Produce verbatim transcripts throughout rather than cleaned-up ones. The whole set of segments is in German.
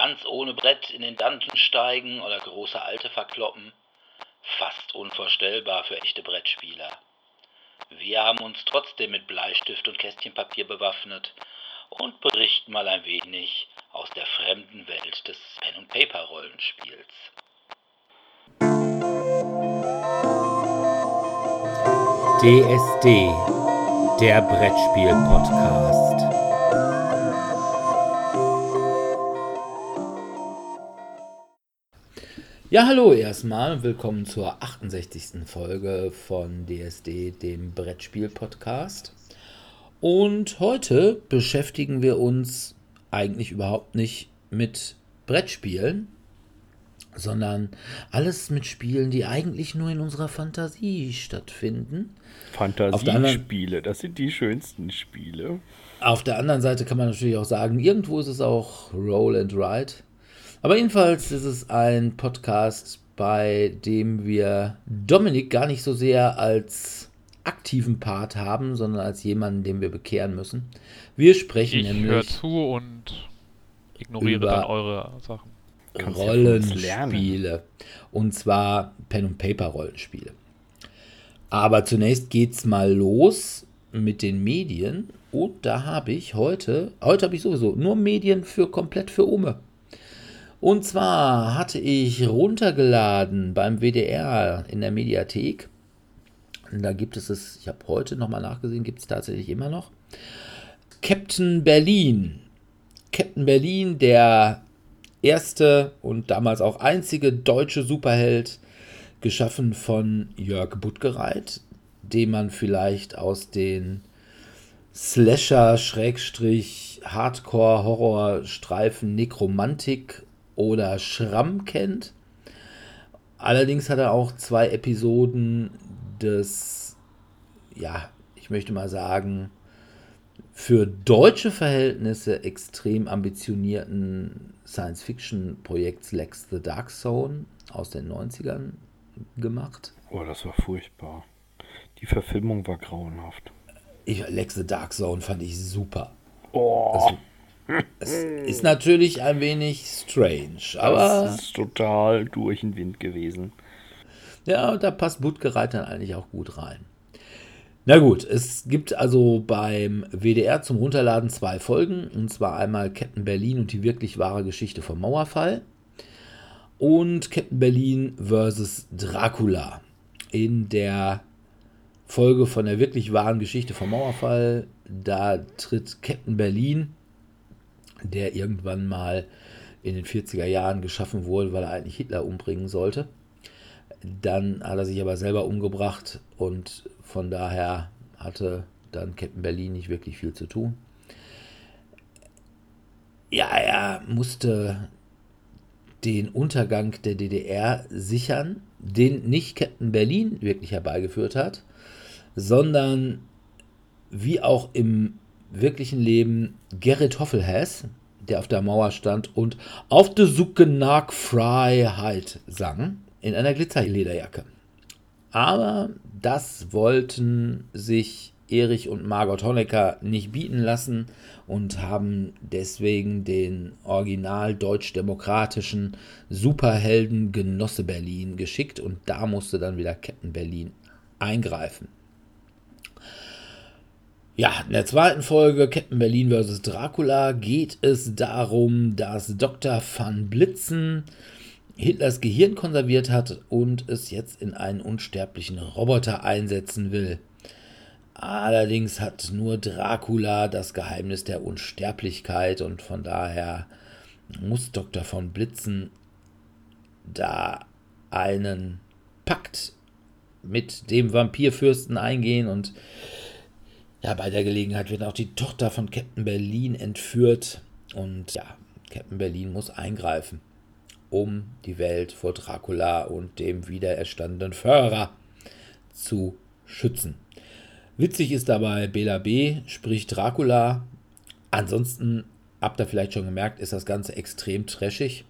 ganz ohne Brett in den Dungeon steigen oder große Alte verkloppen. Fast unvorstellbar für echte Brettspieler. Wir haben uns trotzdem mit Bleistift und Kästchenpapier bewaffnet und berichten mal ein wenig aus der fremden Welt des Pen-and-Paper-Rollenspiels. D S D, der Brettspiel-Podcast. Ja, hallo erstmal, willkommen zur achtundsechzigsten Folge von D S D, dem Brettspiel-Podcast. Und heute beschäftigen wir uns eigentlich überhaupt nicht mit Brettspielen, sondern alles mit Spielen, die eigentlich nur in unserer Fantasie stattfinden. Fantasiespiele, das sind die schönsten Spiele. Auf der anderen Seite kann man natürlich auch sagen, irgendwo ist es auch Roll and Ride. Aber jedenfalls ist es ein Podcast, bei dem wir Dominik gar nicht so sehr als aktiven Part haben, sondern als jemanden, den wir bekehren müssen. Wir sprechen ich nämlich höre zu und ignoriere dann eure Sachen. Rollenspiele. Ja, und zwar Pen-and-Paper-Rollenspiele. Aber zunächst geht's mal los mit den Medien. Und da habe ich heute, heute habe ich sowieso nur Medien für komplett für Ome. Und zwar hatte ich runtergeladen beim W D R in der Mediathek. Da gibt es es, ich habe heute nochmal nachgesehen, gibt es tatsächlich immer noch. Captain Berlin. Captain Berlin, der erste und damals auch einzige deutsche Superheld, geschaffen von Jörg Buttgereit, den man vielleicht aus den Slasher-Hardcore-Horror-Streifen Nekromantik oder Schramm kennt. Allerdings hat er auch zwei Episoden des, ja, ich möchte mal sagen, für deutsche Verhältnisse extrem ambitionierten Science-Fiction-Projekts Lex the Dark Zone aus den neunzigern gemacht. Oh, das war furchtbar. Die Verfilmung war grauenhaft. Ich, Lex the Dark Zone fand ich super. Oh. Es, es ist natürlich ein wenig strange, aber das ist total durch den Wind gewesen. Ja, da passt Buttgereit dann eigentlich auch gut rein. Na gut, es gibt also beim W D R zum Runterladen zwei Folgen, und zwar einmal Captain Berlin und die wirklich wahre Geschichte vom Mauerfall und Captain Berlin versus Dracula. In der Folge von der wirklich wahren Geschichte vom Mauerfall, da tritt Captain Berlin, der irgendwann mal in den vierziger Jahren geschaffen wurde, weil er eigentlich Hitler umbringen sollte. Dann hat er sich aber selber umgebracht und von daher hatte dann Captain Berlin nicht wirklich viel zu tun. Ja, er musste den Untergang der D D R sichern, den nicht Captain Berlin wirklich herbeigeführt hat, sondern wie auch im wirklichen Leben Gerrit Hoffelhäs, der auf der Mauer stand und auf der Suche nach Freiheit sang, in einer Glitzerlederjacke. Aber das wollten sich Erich und Margot Honecker nicht bieten lassen und haben deswegen den original deutsch-demokratischen Superhelden Genosse Berlin geschickt und da musste dann wieder Captain Berlin eingreifen. Ja, in der zweiten Folge Captain Berlin versus Dracula geht es darum, dass Doktor van Blitzen Hitlers Gehirn konserviert hat und es jetzt in einen unsterblichen Roboter einsetzen will. Allerdings hat nur Dracula das Geheimnis der Unsterblichkeit und von daher muss Doktor von Blitzen da einen Pakt mit dem Vampirfürsten eingehen und ja, bei der Gelegenheit wird auch die Tochter von Captain Berlin entführt und ja, Captain Berlin muss eingreifen, um die Welt vor Dracula und dem wiedererstandenen Führer zu schützen. Witzig ist dabei Bela B., sprich Dracula. Ansonsten, habt ihr vielleicht schon gemerkt, ist das Ganze extrem trashig.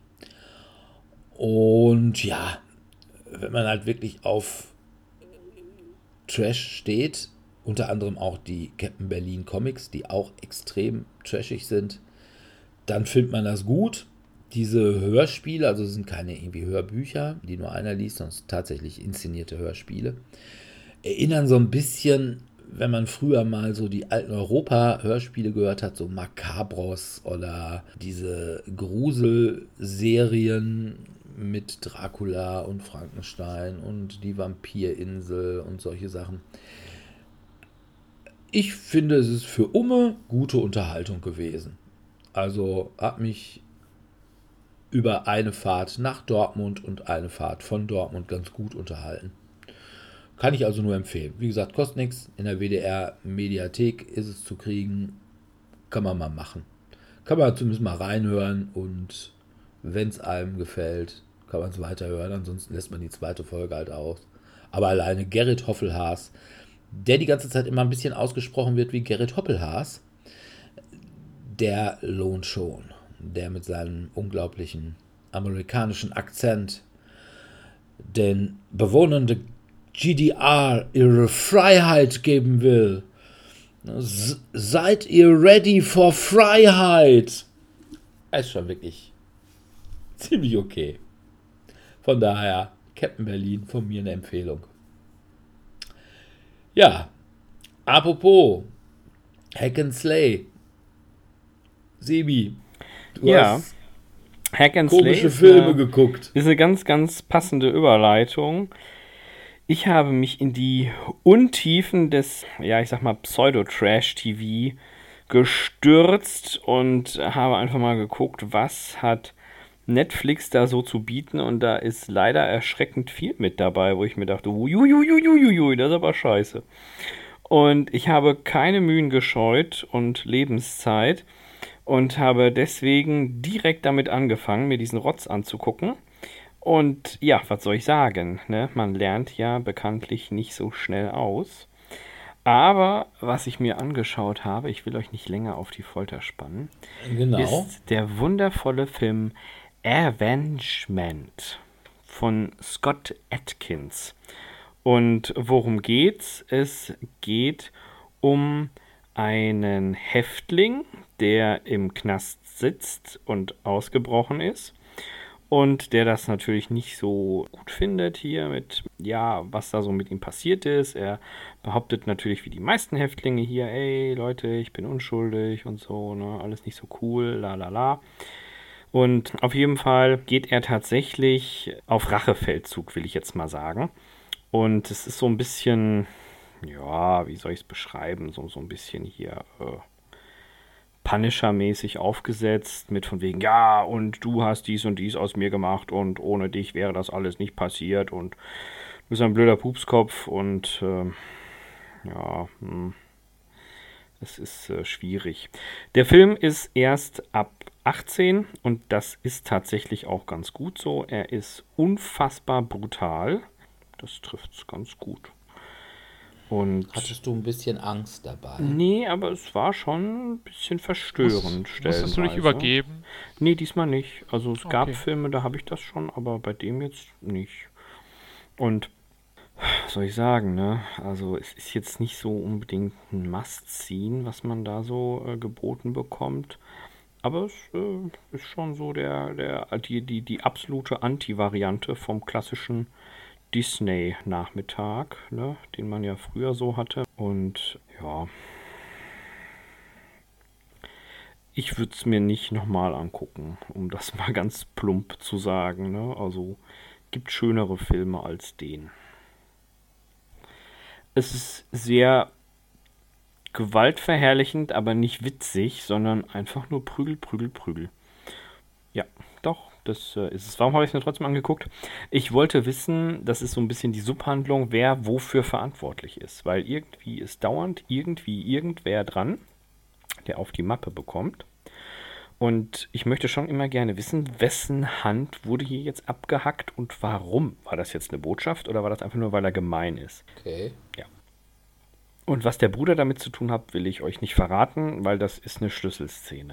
Und ja, wenn man halt wirklich auf Trash steht, unter anderem auch die Captain Berlin Comics, die auch extrem trashig sind, dann findet man das gut. Diese Hörspiele, also es sind keine irgendwie Hörbücher, die nur einer liest, sondern es sind tatsächlich inszenierte Hörspiele, erinnern so ein bisschen, wenn man früher mal so die alten Europa-Hörspiele gehört hat, so Macabros oder diese Gruselserien mit Dracula und Frankenstein und die Vampirinsel und solche Sachen. Ich finde, es ist für Umme gute Unterhaltung gewesen. Also hat mich über eine Fahrt nach Dortmund und eine Fahrt von Dortmund ganz gut unterhalten. Kann ich also nur empfehlen. Wie gesagt, kostet nichts. In der W D R-Mediathek ist es zu kriegen. Kann man mal machen. Kann man zumindest mal reinhören und wenn es einem gefällt, kann man es weiterhören. Ansonsten lässt man die zweite Folge halt aus. Aber alleine Gerrit Hoffelhaas, der die ganze Zeit immer ein bisschen ausgesprochen wird wie Gerrit Hoppelhaas, der lohnt schon. Der mit seinem unglaublichen amerikanischen Akzent den Bewohnern der G D R ihre Freiheit geben will. S- seid ihr ready for Freiheit? Das ist schon wirklich ziemlich okay. Von daher, Captain Berlin, von mir eine Empfehlung. Ja, apropos Hack and Slay. Sebi, du Ja, hast Hack and Slay komische ist Filme eine, geguckt. ist eine ganz, ganz passende Überleitung. Ich habe mich in die Untiefen des, ja, ich sag mal, Pseudo-Trash-T V gestürzt und habe einfach mal geguckt, was hat Netflix da so zu bieten, und da ist leider erschreckend viel mit dabei, wo ich mir dachte, uiuiuiuiui, das ist aber scheiße. Und ich habe keine Mühen gescheut und Lebenszeit und habe deswegen direkt damit angefangen, mir diesen Rotz anzugucken. Und ja, was soll ich sagen, ne? Man lernt ja bekanntlich nicht so schnell aus. Aber was ich mir angeschaut habe, ich will euch nicht länger auf die Folter spannen, Genau. ist der wundervolle Film Avengement von Scott Adkins. Und worum geht's? Es geht um einen Häftling, der im Knast sitzt und ausgebrochen ist. Und der das natürlich nicht so gut findet hier mit, ja, was da so mit ihm passiert ist. Er behauptet natürlich wie die meisten Häftlinge hier, ey Leute, ich bin unschuldig und so, ne, alles nicht so cool, la la la. Und auf jeden Fall geht er tatsächlich auf Rachefeldzug, will ich jetzt mal sagen. Und es ist so ein bisschen, ja, wie soll ich es beschreiben, so, so ein bisschen hier, äh, Punisher-mäßig aufgesetzt, mit von wegen, ja, und du hast dies und dies aus mir gemacht und ohne dich wäre das alles nicht passiert und du bist ein blöder Pupskopf und äh, ja, hm, es ist äh, schwierig. Der Film ist erst ab achtzehn und das ist tatsächlich auch ganz gut so. Er ist unfassbar brutal. Das trifft es ganz gut. Und Hattest du ein bisschen Angst dabei? nee, aber es war schon ein bisschen verstörend. Musstest du nicht stellenweise. übergeben? Nee, diesmal nicht. Also es gab Okay. Filme, da habe ich das schon, aber bei dem jetzt nicht. Und was soll ich sagen, ne? Also es ist jetzt nicht so unbedingt ein Must-Seen, was man da so äh, geboten bekommt. Aber es äh, ist schon so der, der, die, die, die absolute Anti-Variante vom klassischen Disney-Nachmittag, ne? Den man ja früher so hatte. Und ja, ich würde es mir nicht nochmal angucken, um das mal ganz plump zu sagen, ne? Also gibt schönere Filme als den. Es ist sehr gewaltverherrlichend, aber nicht witzig, sondern einfach nur Prügel, Prügel, Prügel. Ja, doch, das äh, ist es. Warum habe ich es mir trotzdem angeguckt? Ich wollte wissen, das ist so ein bisschen die Subhandlung, wer wofür verantwortlich ist. Weil irgendwie ist dauernd irgendwie irgendwer dran, der auf die Mappe bekommt. Und ich möchte schon immer gerne wissen, wessen Hand wurde hier jetzt abgehackt und warum? War das jetzt eine Botschaft oder war das einfach nur, weil er gemein ist? Okay. Und was der Bruder damit zu tun hat, will ich euch nicht verraten, weil das ist eine Schlüsselszene.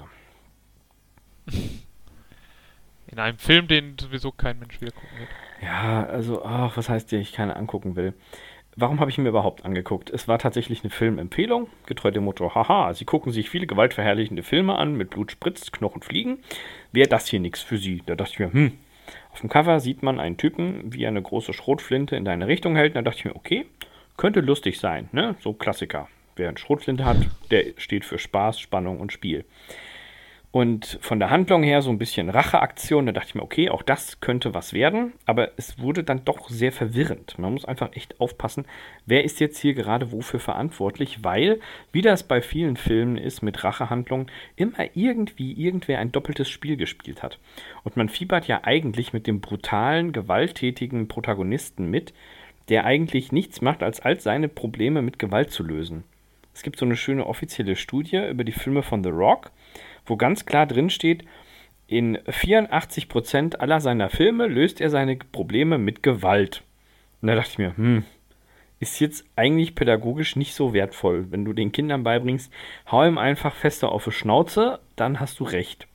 In einem Film, den sowieso kein Mensch wieder gucken wird. Ja, also, ach, was heißt der, ich keine angucken will? Warum habe ich ihn mir überhaupt angeguckt? Es war tatsächlich eine Filmempfehlung, getreu dem Motto, haha, Sie gucken sich viele gewaltverherrlichende Filme an, mit Blut spritzt, Knochen fliegen. Wäre das hier nichts für Sie? Da dachte ich mir, hm, auf dem Cover sieht man einen Typen, wie er eine große Schrotflinte in deine Richtung hält. Da dachte ich mir, okay, könnte lustig sein, ne? So Klassiker. Wer eine Schrotflinte hat, der steht für Spaß, Spannung und Spiel. Und von der Handlung her so ein bisschen Racheaktion, da dachte ich mir, okay, auch das könnte was werden, aber es wurde dann doch sehr verwirrend. Man muss einfach echt aufpassen, wer ist jetzt hier gerade wofür verantwortlich, weil, wie das bei vielen Filmen ist mit Rachehandlungen, immer irgendwie irgendwer ein doppeltes Spiel gespielt hat. Und man fiebert ja eigentlich mit dem brutalen, gewalttätigen Protagonisten mit, der eigentlich nichts macht, als all seine Probleme mit Gewalt zu lösen. Es gibt so eine schöne offizielle Studie über die Filme von The Rock, wo ganz klar drin steht, in vierundachtzig Prozent aller seiner Filme löst er seine Probleme mit Gewalt. Und da dachte ich mir, hm, ist jetzt eigentlich pädagogisch nicht so wertvoll. Wenn du den Kindern beibringst, hau ihm einfach fester auf die Schnauze, dann hast du recht.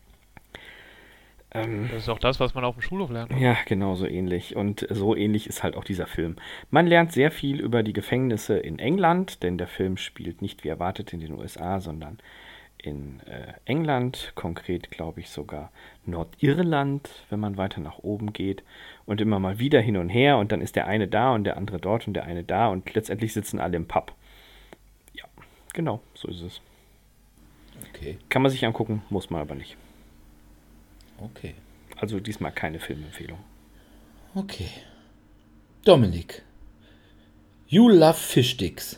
Ähm, Das ist auch das, was man auf dem Schulhof lernt. ja, genau so ähnlich. Und so ähnlich ist halt auch dieser Film. Man lernt sehr viel über die Gefängnisse in England, denn der Film spielt nicht wie erwartet in den U S A, sondern in äh, England, konkret glaube ich sogar Nordirland, wenn man weiter nach oben geht und immer mal wieder hin und her und dann ist der eine da und der andere dort und der eine da und letztendlich sitzen alle im Pub. Ja, genau, so ist es. Okay, Kann man sich angucken, muss man aber nicht. okay, Also diesmal keine Filmempfehlung. okay. Dominik, you love fish sticks.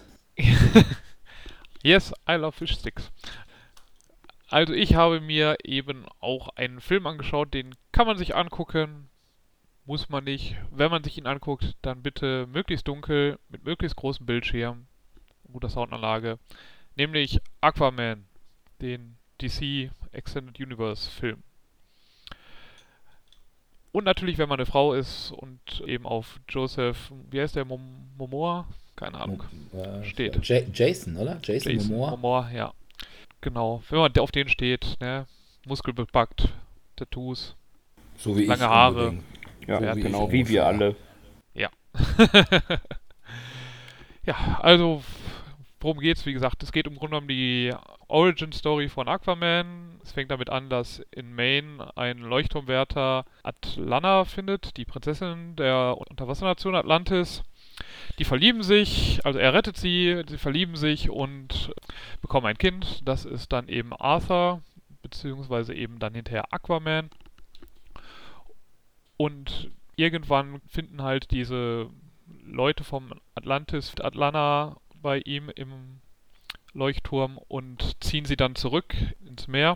Yes, I love fish sticks. Also ich habe mir eben auch einen Film angeschaut, den kann man sich angucken, muss man nicht. Wenn man sich ihn anguckt, dann bitte möglichst dunkel, mit möglichst großem Bildschirm, guter Soundanlage, nämlich Aquaman, den D C Extended Universe Film. Und natürlich, wenn man eine Frau ist und eben auf Joseph, wie heißt der, Mom- Momoa? Keine Ahnung. Äh, Steht. Ja- Jason, oder? Jason, Jason Momoa. Momoa, ja. Genau. Wenn man auf den steht, ne, muskelbepackt, Tattoos, So wie lange ich Haare. unbedingt. Ja, So wie genau, ich wie wir ungefähr. alle. Ja, also worum geht's? Wie gesagt, es geht im Grunde um die Origin-Story von Aquaman. Es fängt damit an, dass in Maine ein Leuchtturmwärter Atlanna findet, die Prinzessin der Unterwassernation Atlantis. Die verlieben sich, also er rettet sie, sie verlieben sich und bekommen ein Kind. Das ist dann eben Arthur, beziehungsweise eben dann hinterher Aquaman. Und irgendwann finden halt diese Leute vom Atlantis Atlanna bei ihm im Leuchtturm und ziehen sie dann zurück ins Meer.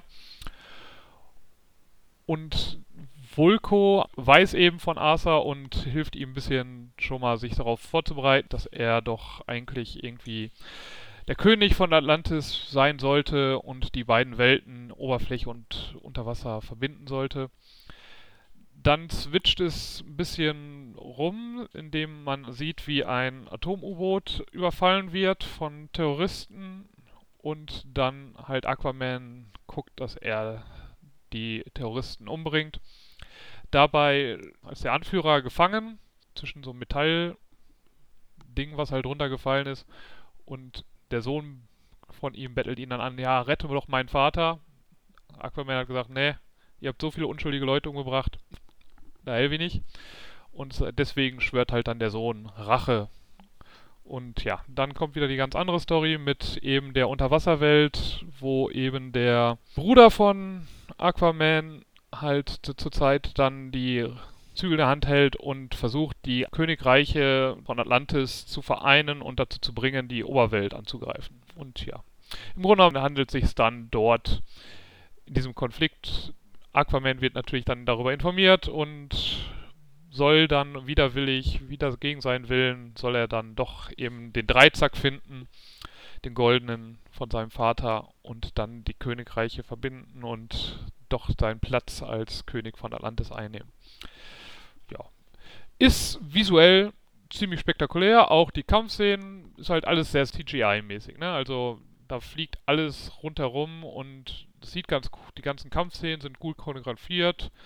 Und Vulko weiß eben von Arthur und hilft ihm ein bisschen schon mal sich darauf vorzubereiten, dass er doch eigentlich irgendwie der König von Atlantis sein sollte und die beiden Welten, Oberfläche und Unterwasser, verbinden sollte. Dann switcht es ein bisschen rum, indem man sieht, wie ein Atom-U-Boot überfallen wird von Terroristen und dann halt Aquaman guckt, dass er die Terroristen umbringt. Dabei ist der Anführer gefangen zwischen so einem Metallding, was halt runtergefallen ist, und der Sohn von ihm bettelt ihn dann an, ja, rette mir doch meinen Vater. Aquaman hat gesagt, nee, ihr habt so viele unschuldige Leute umgebracht, da helfe ich nicht. Und deswegen schwört halt dann der Sohn Rache. Und ja, dann kommt wieder die ganz andere Story mit eben der Unterwasserwelt, wo eben der Bruder von Aquaman halt zu, zur Zeit dann die Zügel der Hand hält und versucht, die Königreiche von Atlantis zu vereinen und dazu zu bringen, die Oberwelt anzugreifen. Und ja, im Grunde genommen handelt es sich dann dort in diesem Konflikt. Aquaman wird natürlich dann darüber informiert und soll dann widerwillig, wieder gegen seinen Willen, soll er dann doch eben den Dreizack finden, den goldenen von seinem Vater, und dann die Königreiche verbinden und doch seinen Platz als König von Atlantis einnehmen. Ja. Ist visuell ziemlich spektakulär, auch die Kampfszenen, ist halt alles sehr C G I-mäßig, ne? Also da fliegt alles rundherum und das sieht ganz cool, die ganzen Kampfszenen sind gut choreografiert.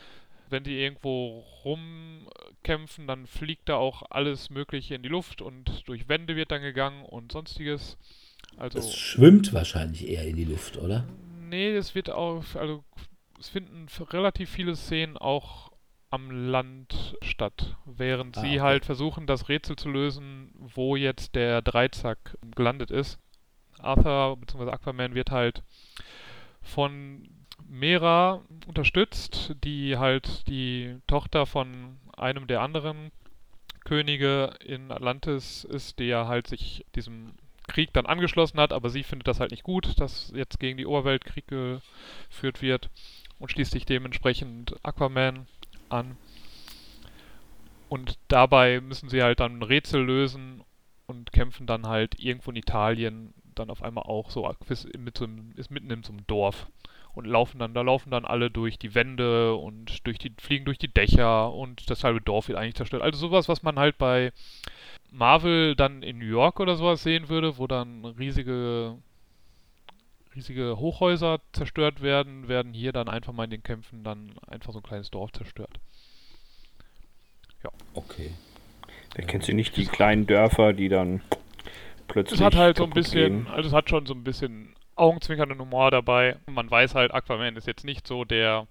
wenn die irgendwo rumkämpfen, dann fliegt da auch alles Mögliche in die Luft und durch Wände wird dann gegangen und sonstiges. Also, es schwimmt wahrscheinlich eher in die Luft, oder? Nee, es wird auch, also es finden relativ viele Szenen auch am Land statt, während Ah, sie okay. halt versuchen, das Rätsel zu lösen, wo jetzt der Dreizack gelandet ist. Arthur bzw. Aquaman wird halt von Mera unterstützt, die halt die Tochter von einem der anderen Könige in Atlantis ist, der halt sich diesem Krieg dann angeschlossen hat, aber sie findet das halt nicht gut, dass jetzt gegen die Oberwelt Krieg geführt wird und schließt sich dementsprechend Aquaman an. Und dabei müssen sie halt dann ein Rätsel lösen und kämpfen dann halt irgendwo in Italien dann auf einmal auch so, mit so einem, ist mitten in so einem Dorf und laufen dann, da laufen dann alle durch die Wände und durch die, fliegen durch die Dächer und das halbe Dorf wird eigentlich zerstört. Also sowas, was man halt bei Marvel dann in New York oder sowas sehen würde, wo dann riesige riesige Hochhäuser zerstört werden, werden hier dann einfach mal in den Kämpfen dann einfach so ein kleines Dorf zerstört. Ja. Okay. Wer kennt sie nicht, die kleinen Dörfer, die dann plötzlich Es hat halt so ein kaputt bisschen, gehen. also es hat schon so ein bisschen augenzwinkernden Humor dabei. Man weiß halt, Aquaman ist jetzt nicht so der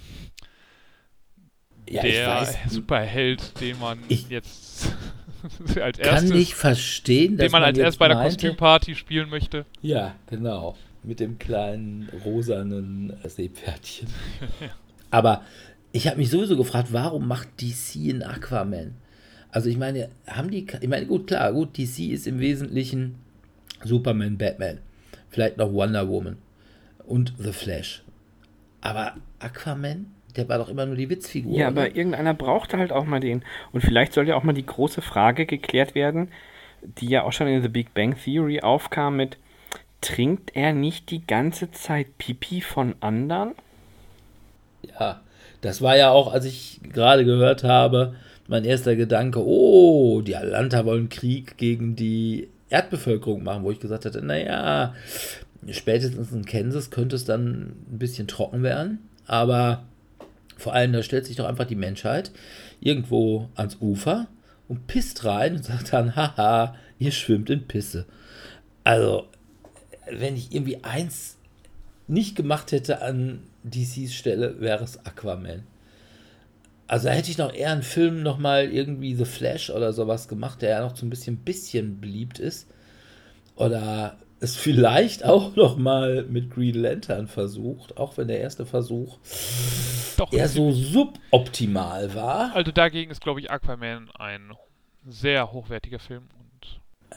Ja, ich der weiß, Superheld, den man Ich- jetzt als kann erstes, nicht verstehen, dass den man als jetzt erst bei der meinte- Kostümparty spielen möchte. Ja, genau. Mit dem kleinen rosanen Seepferdchen. Aber ich habe mich sowieso gefragt, warum macht D C einen Aquaman? Also ich meine, haben die, ich meine, gut, klar, gut, D C ist im Wesentlichen Superman, Batman, vielleicht noch Wonder Woman und The Flash. Aber Aquaman, der war doch immer nur die Witzfigur. Ja, oder? aber irgendeiner braucht halt auch mal den. Und vielleicht soll ja auch mal die große Frage geklärt werden, die ja auch schon in The Big Bang Theory aufkam mit, trinkt er nicht die ganze Zeit Pipi von anderen? Ja, das war ja auch, als ich gerade gehört habe, mein erster Gedanke, oh, die Atlanta wollen Krieg gegen die Erdbevölkerung machen, wo ich gesagt hatte, naja, spätestens in Kansas könnte es dann ein bisschen trocken werden, aber vor allem, da stellt sich doch einfach die Menschheit irgendwo ans Ufer und pisst rein und sagt dann, haha, ihr schwimmt in Pisse. Also, wenn ich irgendwie eins nicht gemacht hätte an D Cs Stelle, wäre es Aquaman. Also da hätte ich noch eher einen Film nochmal irgendwie The Flash oder sowas gemacht, der ja noch so ein bisschen, bisschen beliebt ist. Oder es vielleicht auch nochmal mit Green Lantern versucht, auch wenn der erste Versuch Doch, eher so suboptimal war. also dagegen ist, glaube ich, Aquaman ein sehr hochwertiger Film. Und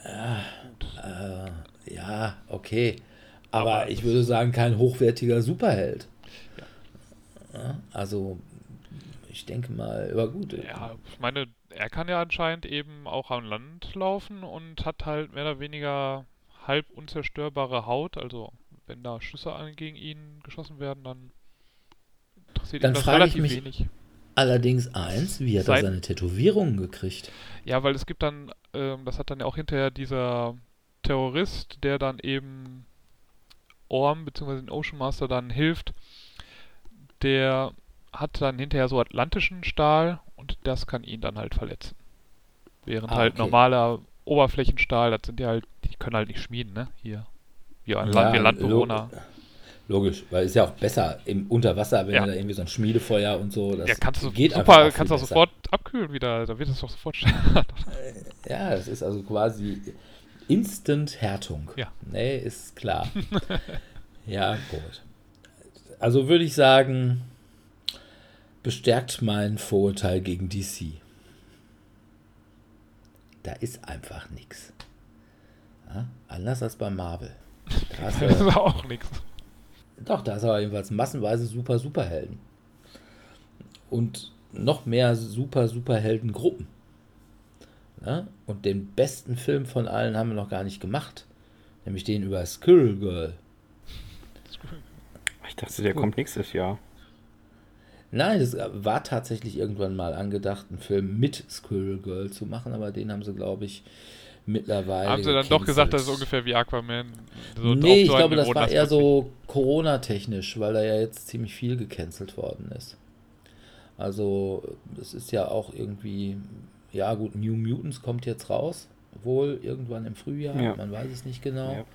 Äh, ja, okay. Aber, Aber ich das- würde sagen, kein hochwertiger Superheld. Ja, also, ich denke mal, aber gut. ja, ich meine, er kann ja anscheinend eben auch am Land laufen und hat halt mehr oder weniger halb unzerstörbare Haut. Also wenn da Schüsse an gegen ihn geschossen werden, dann interessiert Dann ihn das frage ich relativ mich- wenig. Allerdings eins, wie hat er Sein- seine Tätowierungen gekriegt? Ja, weil es gibt dann, ähm, das hat dann ja auch hinterher dieser Terrorist, der dann eben Orm bzw. den Ocean Master dann hilft, der hat dann hinterher so atlantischen Stahl und das kann ihn dann halt verletzen. Während Ah, halt okay. normaler Oberflächenstahl, das sind ja halt, die können halt nicht schmieden, ne? Hier. Wir, an Ja, Land, wir Landbewohner. lo- Logisch, weil es ist ja auch besser im Unterwasser, wenn Ja. du da irgendwie so ein Schmiedefeuer und so. Das Ja, kannst du geht super, einfach kannst du viel auch besser. sofort abkühlen wieder, da wird es doch sofort stark. Ja, das ist also quasi Instant-Härtung. Ja. Nee, ist klar. Ja, gut. Also würde ich sagen, bestärkt mein Vorurteil gegen D C. Da ist einfach nichts. Ja, anders als bei Marvel. Da hast Das du, ist auch nichts. doch, da ist aber jedenfalls massenweise super Superhelden. Und noch mehr super Superheldengruppen. Ja? Und den besten Film von allen haben wir noch gar nicht gemacht. Nämlich den über Squirrel Girl. Ich dachte, der kommt nächstes Jahr. Nein, es war tatsächlich irgendwann mal angedacht, einen Film mit Squirrel Girl zu machen, aber den haben sie, glaube ich, mittlerweile Haben sie dann doch gesagt, das ist gecancelt. ungefähr wie Aquaman. So Nee, auf ich so einem glaube, das Niveau, war dass eher man- so Corona-technisch, weil da ja jetzt ziemlich viel gecancelt worden ist. Also es ist ja auch irgendwie, ja gut, New Mutants kommt jetzt raus, wohl irgendwann im Frühjahr, Ja. man weiß es nicht genau, Ja.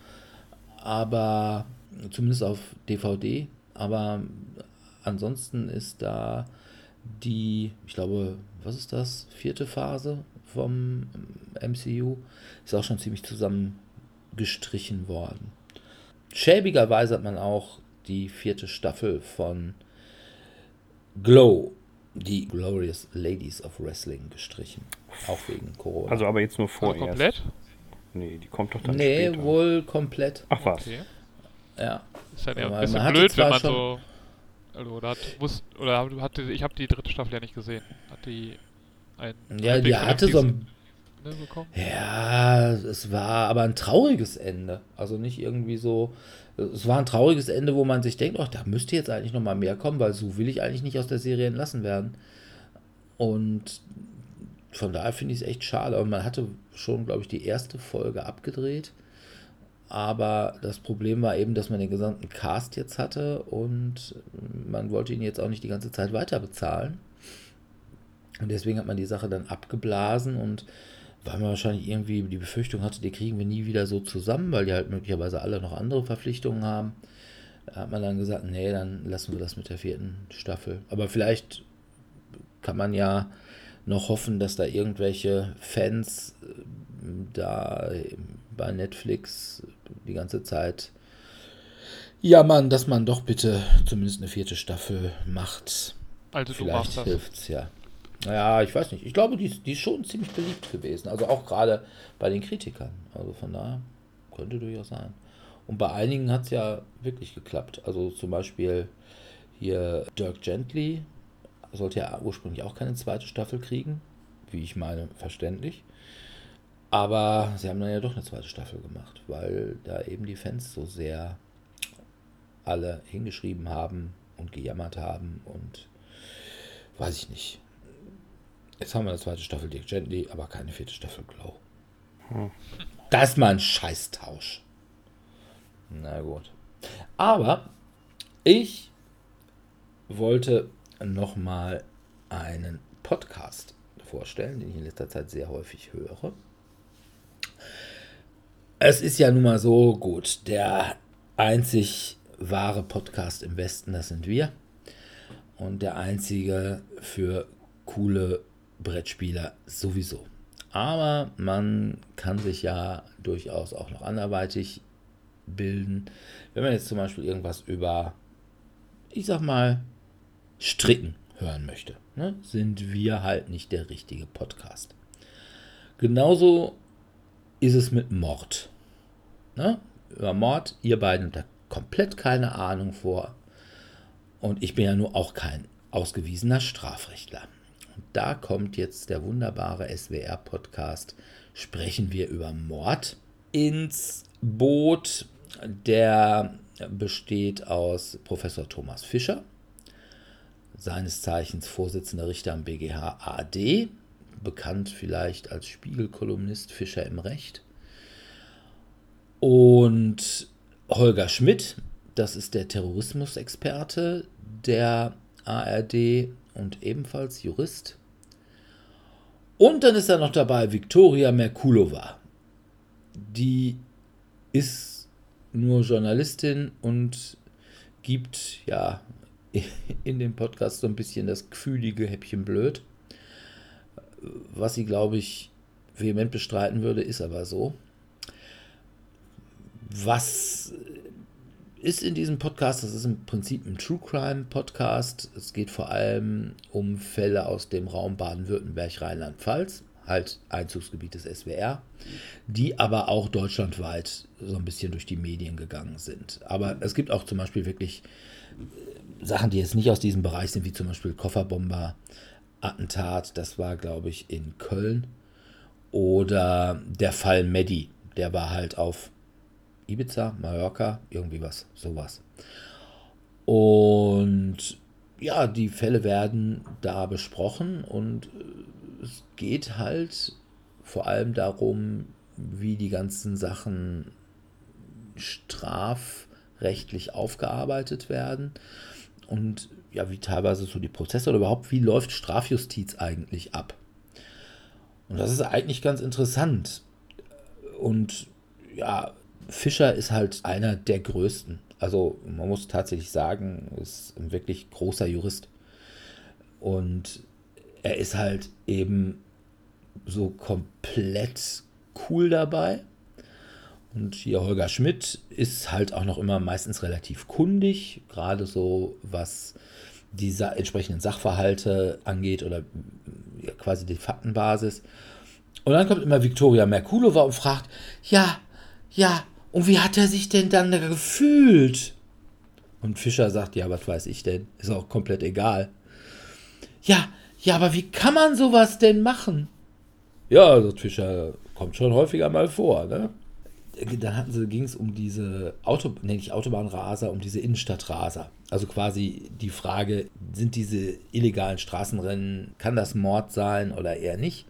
aber zumindest auf D V D, aber ansonsten ist da die, ich glaube, was ist das, vierte Phase vom M C U, ist auch schon ziemlich zusammengestrichen worden. Schäbigerweise hat man auch die vierte Staffel von Glow, die Glorious Ladies of Wrestling, gestrichen. Auch wegen Corona. Also aber jetzt nur Also vorerst. komplett? Nee, die kommt doch dann nee, später. wohl komplett. Ach was. Okay. Ja. Ist dann ja Aber ein bisschen man hatte blöd, wenn zwar man schon- so. Also, oder hat, muss, oder hatte, ich habe die dritte Staffel ja nicht gesehen. Hat die ein. Ja, die hatte so ein. Ende bekommen? Ja, es war aber ein trauriges Ende. Also nicht irgendwie so. Es war ein trauriges Ende, wo man sich denkt, ach, da müsste jetzt eigentlich noch mal mehr kommen, weil so will ich eigentlich nicht aus der Serie entlassen werden. Und von daher finde ich es echt schade. Und man hatte schon, glaube ich, die erste Folge abgedreht. Aber das Problem war eben, dass man den gesamten Cast jetzt hatte und man wollte ihn jetzt auch nicht die ganze Zeit weiter bezahlen. Und deswegen hat man die Sache dann abgeblasen und weil man wahrscheinlich irgendwie die Befürchtung hatte, die kriegen wir nie wieder so zusammen, weil die halt möglicherweise alle noch andere Verpflichtungen haben, hat man dann gesagt, nee, dann lassen wir das mit der vierten Staffel. Aber vielleicht kann man ja noch hoffen, dass da irgendwelche Fans äh, da bei Netflix die ganze Zeit jammern, dass man doch bitte zumindest eine vierte Staffel macht. Also, du Vielleicht machst das. hilft's ja. Naja, ich weiß nicht. Ich glaube, die, ist- die ist schon ziemlich beliebt gewesen. Also auch gerade bei den Kritikern. Also von daher könnte durchaus sein. Und bei einigen hat es ja wirklich geklappt. Also zum Beispiel hier Dirk Gently sollte ja ursprünglich auch keine zweite Staffel kriegen. Wie ich meine, verständlich. Aber sie haben dann ja doch eine zweite Staffel gemacht, weil da eben die Fans so sehr alle hingeschrieben haben und gejammert haben und weiß ich nicht. Jetzt haben wir eine zweite Staffel Dirk Gently, aber keine vierte Staffel Glow. Hm. Das ist mal ein Scheißtausch. Na gut. Aber ich wollte nochmal einen Podcast vorstellen, den ich in letzter Zeit sehr häufig höre. Es ist ja nun mal so, gut, der einzig wahre Podcast im Westen, das sind wir. Und der einzige für coole Brettspieler sowieso. Aber man kann sich ja durchaus auch noch anderweitig bilden. Wenn man jetzt zum Beispiel irgendwas über, ich sag mal, Stricken hören möchte, ne, sind wir halt nicht der richtige Podcast. Genauso ist es mit Mord. Ne? Über Mord, ihr beiden habt da komplett keine Ahnung vor. Und ich bin ja nur auch kein ausgewiesener Strafrechtler. Und da kommt jetzt der wunderbare S W R-Podcast Sprechen wir über Mord ins Boot. Der besteht aus Professor Thomas Fischer, seines Zeichens Vorsitzender Richter am B G H A D, bekannt vielleicht als Spiegel-Kolumnist Fischer im Recht. Und Holger Schmidt, das ist der Terrorismusexperte der A R D und ebenfalls Jurist. Und dann ist da noch dabei Viktoria Merkulova. Die ist nur Journalistin und gibt ja in dem Podcast so ein bisschen das gefühlige Häppchen blöd. Was sie, glaube ich, vehement bestreiten würde, ist aber so. Was ist in diesem Podcast? Das ist im Prinzip ein True Crime Podcast. Es geht vor allem um Fälle aus dem Raum Baden-Württemberg, Rheinland-Pfalz, halt Einzugsgebiet des S W R, die aber auch deutschlandweit so ein bisschen durch die Medien gegangen sind. Aber es gibt auch zum Beispiel wirklich Sachen, die jetzt nicht aus diesem Bereich sind, wie zum Beispiel Kofferbomber-Attentat. Das war, glaube ich, in Köln. Oder der Fall Medi. Der war halt auf Ibiza, Mallorca, irgendwie was, sowas. Und ja, die Fälle werden da besprochen und es geht halt vor allem darum, wie die ganzen Sachen strafrechtlich aufgearbeitet werden und ja, wie teilweise so die Prozesse oder überhaupt, wie läuft Strafjustiz eigentlich ab. Und das ist eigentlich ganz interessant. Und ja, Fischer ist halt einer der größten. Also man muss tatsächlich sagen, ist ein wirklich großer Jurist. Und er ist halt eben so komplett cool dabei. Und hier Holger Schmidt ist halt auch noch immer meistens relativ kundig, gerade so was die sa- entsprechenden Sachverhalte angeht oder ja, quasi die Faktenbasis. Und dann kommt immer Viktoria Merkulova und fragt, ja, ja, und wie hat er sich denn dann da gefühlt? Und Fischer sagt, ja, was weiß ich denn? Ist auch komplett egal. Ja, ja, aber wie kann man sowas denn machen? Ja, sagt Fischer, kommt schon häufiger mal vor, ne? Dann hatten sie, ging es um diese Auto, nee, nicht Autobahnraser, um diese Innenstadtraser. Also quasi die Frage, sind diese illegalen Straßenrennen, kann das Mord sein oder eher nicht?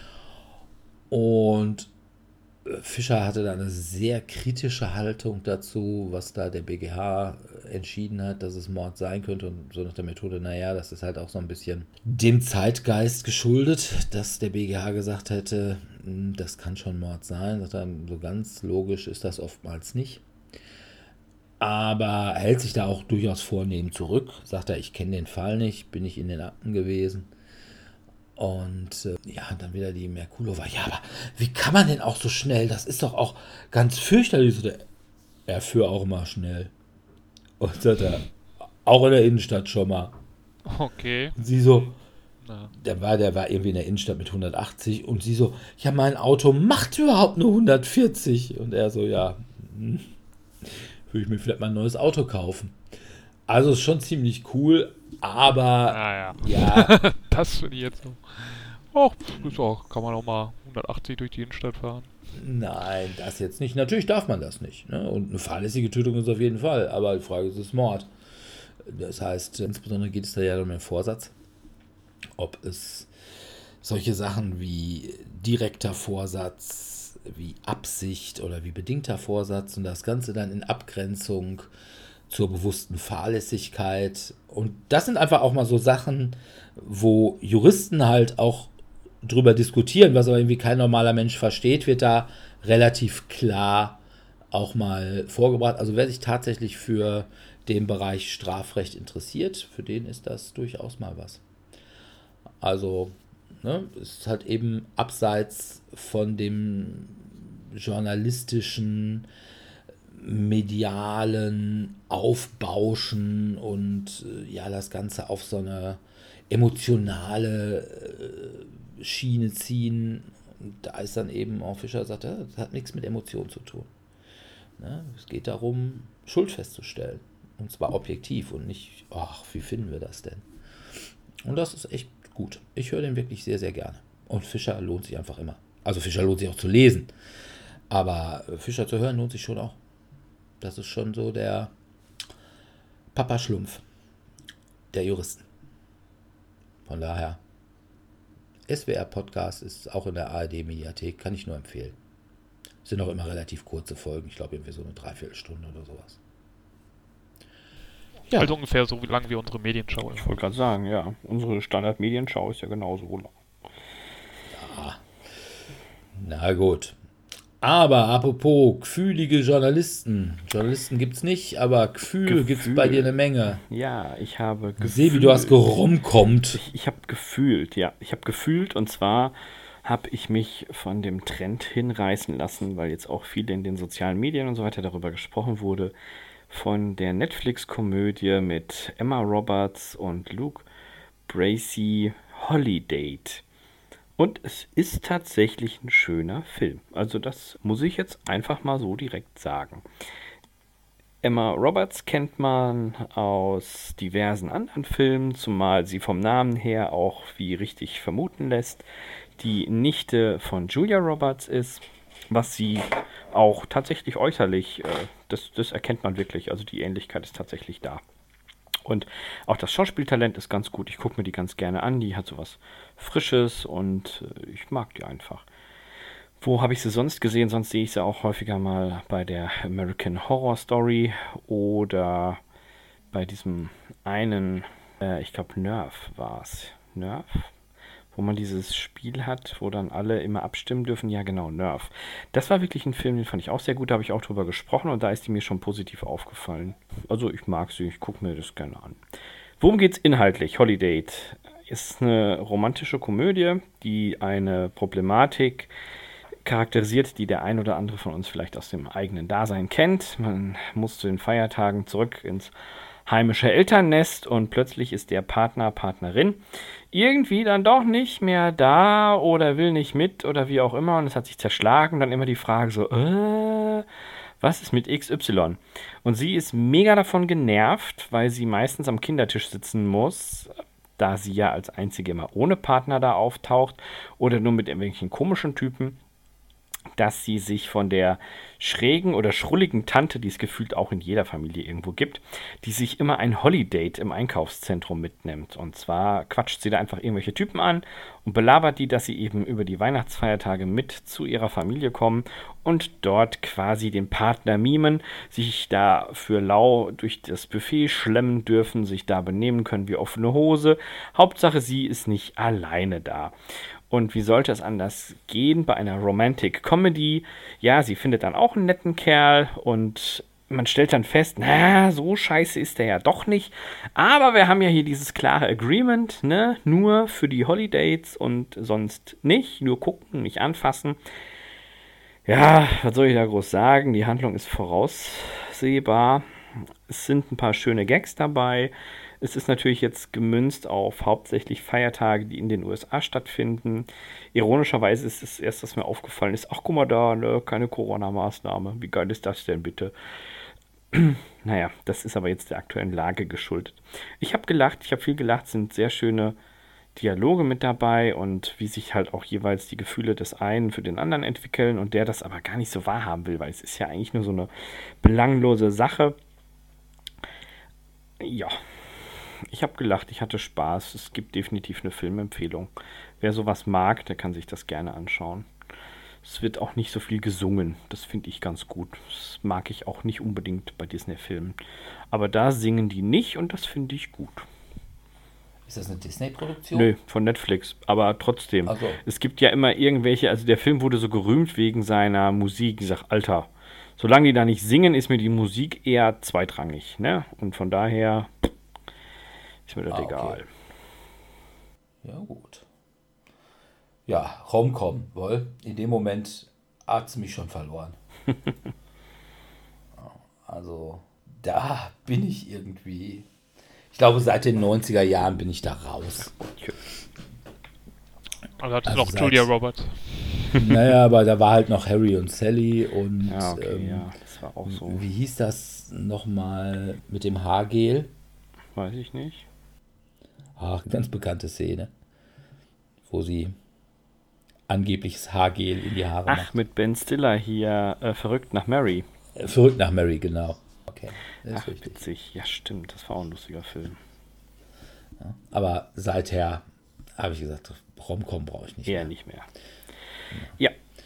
Und Fischer hatte da eine sehr kritische Haltung dazu, was da der B G H entschieden hat, dass es Mord sein könnte, und so nach der Methode, naja, das ist halt auch so ein bisschen dem Zeitgeist geschuldet, dass der B G H gesagt hätte, das kann schon Mord sein. So ganz logisch ist das oftmals nicht. Aber er hält sich da auch durchaus vornehm zurück, sagt er, ich kenne den Fall nicht, bin nicht in den Akten gewesen. Und äh, ja, dann wieder die Merkulova. Ja, aber wie kann man denn auch so schnell? Das ist doch auch ganz fürchterlich. So, der, er fuhr auch immer schnell. Und sagt er, auch in der Innenstadt schon mal. Okay. Und sie so, Na. der war, der war irgendwie in der Innenstadt mit hundertachtzig. Und sie so, ja, mein Auto macht überhaupt nur hundertvierzig. Und er so, ja, hm, würde ich mir vielleicht mal ein neues Auto kaufen. Also ist schon ziemlich cool. Aber, Ah, ja. ja, Das finde ich jetzt so. Och, ist auch, kann man auch mal hundertachtzig durch die Innenstadt fahren. nein, das jetzt nicht. Natürlich darf man das nicht. Ne? Und eine fahrlässige Tötung ist auf jeden Fall. Aber die Frage ist, ist Mord. Das heißt, insbesondere geht es da ja um den Vorsatz. Ob es solche Sachen wie direkter Vorsatz, wie Absicht oder wie bedingter Vorsatz und das Ganze dann in Abgrenzung zur bewussten Fahrlässigkeit. Und das sind einfach auch mal so Sachen, wo Juristen halt auch drüber diskutieren, was aber irgendwie kein normaler Mensch versteht, wird da relativ klar auch mal vorgebracht. Also wer sich tatsächlich für den Bereich Strafrecht interessiert, für den ist das durchaus mal was. Also, ne, es ist halt eben abseits von dem journalistischen, medialen Aufbauschen und äh, ja, das Ganze auf so eine emotionale äh, Schiene ziehen. Und da ist dann eben auch Fischer sagt, ja, das hat nichts mit Emotionen zu tun. Ne? Es geht darum, Schuld festzustellen. Und zwar objektiv und nicht, ach, wie finden wir das denn? Und das ist echt gut. Ich höre den wirklich sehr, sehr gerne. Und Fischer lohnt sich einfach immer. Also Fischer lohnt sich auch zu lesen. Aber Fischer zu hören lohnt sich schon auch. Das ist schon so der Papa Schlumpf der Juristen. Von daher, S W R-Podcast ist auch in der A R D-Mediathek, kann ich nur empfehlen. Sind auch immer relativ kurze Folgen, ich glaube irgendwie so eine Dreiviertelstunde oder sowas. Ja. Also ungefähr so lang wie unsere Medienschau. Ich wollte gerade sagen, ja, unsere Standard-Medienschau ist ja genauso lang. Ja, na gut. Aber apropos gefühlige Journalisten. Journalisten gibt's nicht, aber Gefühl, Gefühl. gibt's bei dir eine Menge. Ja, ich habe gefühlt. Sebi, du hast geromkommt. Ich, ich habe gefühlt, ja. Ich habe gefühlt und zwar habe ich mich von dem Trend hinreißen lassen, weil jetzt auch viel in den sozialen Medien und so weiter darüber gesprochen wurde, von der Netflix-Komödie mit Emma Roberts und Luke Bracey, Holiday. Und es ist tatsächlich ein schöner Film. Also das muss ich jetzt einfach mal so direkt sagen. Emma Roberts kennt man aus diversen anderen Filmen, zumal sie vom Namen her auch wie richtig vermuten lässt, die Nichte von Julia Roberts ist, was sie auch tatsächlich äußerlich, äh, das, das erkennt man wirklich, also die Ähnlichkeit ist tatsächlich da. Und auch das Schauspieltalent ist ganz gut. Ich gucke mir die ganz gerne an. Die hat so was Frisches und äh, ich mag die einfach. Wo habe ich sie sonst gesehen? Sonst sehe ich sie auch häufiger mal bei der American Horror Story oder bei diesem einen, äh, ich glaube Nerf war es. Nerf? Wo man dieses Spiel hat, wo dann alle immer abstimmen dürfen. Ja, genau, Nerf. Das war wirklich ein Film, den fand ich auch sehr gut, da habe ich auch drüber gesprochen und da ist die mir schon positiv aufgefallen. Also ich mag sie, ich gucke mir das gerne an. Worum geht's inhaltlich? Holiday ist eine romantische Komödie, die eine Problematik charakterisiert, die der ein oder andere von uns vielleicht aus dem eigenen Dasein kennt. Man muss zu den Feiertagen zurück ins heimische Elternnest und plötzlich ist der Partner, Partnerin irgendwie dann doch nicht mehr da oder will nicht mit oder wie auch immer und es hat sich zerschlagen. Dann immer die Frage so, äh, was ist mit X Y? Und sie ist mega davon genervt, weil sie meistens am Kindertisch sitzen muss, da sie ja als Einzige immer ohne Partner da auftaucht oder nur mit irgendwelchen komischen Typen, dass sie sich von der schrägen oder schrulligen Tante, die es gefühlt auch in jeder Familie irgendwo gibt, die sich immer ein Holiday im Einkaufszentrum mitnimmt. Und zwar quatscht sie da einfach irgendwelche Typen an und belabert die, dass sie eben über die Weihnachtsfeiertage mit zu ihrer Familie kommen und dort quasi den Partner mimen, sich da für lau durch das Buffet schlemmen dürfen, sich da benehmen können wie offene Hose. Hauptsache, sie ist nicht alleine da. Und wie sollte es anders gehen bei einer Romantic Comedy? Ja, sie findet dann auch einen netten Kerl und man stellt dann fest, na, so scheiße ist der ja doch nicht. Aber wir haben ja hier dieses klare Agreement, ne? Nur für die Holidays und sonst nicht. Nur gucken, nicht anfassen. Ja, was soll ich da groß sagen? Die Handlung ist voraussehbar. Es sind ein paar schöne Gags dabei. Es ist natürlich jetzt gemünzt auf hauptsächlich Feiertage, die in den U S A stattfinden. Ironischerweise ist es erst, was mir aufgefallen ist, ach guck mal da, ne, keine Corona-Maßnahme. Wie geil ist das denn bitte? Naja, das ist aber jetzt der aktuellen Lage geschuldet. Ich habe gelacht, ich habe viel gelacht, sind sehr schöne Dialoge mit dabei und wie sich halt auch jeweils die Gefühle des einen für den anderen entwickeln und der das aber gar nicht so wahrhaben will, weil es ist ja eigentlich nur so eine belanglose Sache. Ja, ich habe gelacht, ich hatte Spaß. Es gibt definitiv eine Filmempfehlung. Wer sowas mag, der kann sich das gerne anschauen. Es wird auch nicht so viel gesungen. Das finde ich ganz gut. Das mag ich auch nicht unbedingt bei Disney-Filmen. Aber da singen die nicht und das finde ich gut. Ist das eine Disney-Produktion? Nö, von Netflix. Aber trotzdem. Ach so. Es gibt ja immer irgendwelche, also der Film wurde so gerühmt wegen seiner Musik. Ich sag, Alter, solange die da nicht singen, ist mir die Musik eher zweitrangig. Ne? Und von daher ist mir das Ah, egal. okay. Ja, gut. Ja, Romcom, wohl. In dem Moment hat es mich schon verloren. Also, da bin ich irgendwie. Ich glaube, seit den neunziger Jahren bin ich da raus. Also hat Also noch seit- Julia Roberts. Naja, aber da war halt noch Harry und Sally und Ja, okay, ähm, ja, das war auch so. wie hieß das nochmal mit dem Haargel? Weiß ich nicht. Ach, ganz bekannte Szene, wo sie angebliches Haargel in die Haare Ach, macht. mit Ben Stiller hier, äh, Verrückt nach Mary. Äh, Verrückt nach Mary, genau. Okay, das ist Ach, richtig. witzig. Ja, stimmt, das war auch ein lustiger Film. Aber seither habe ich gesagt, Romcom brauche ich nicht Eher mehr. nicht mehr. Ja,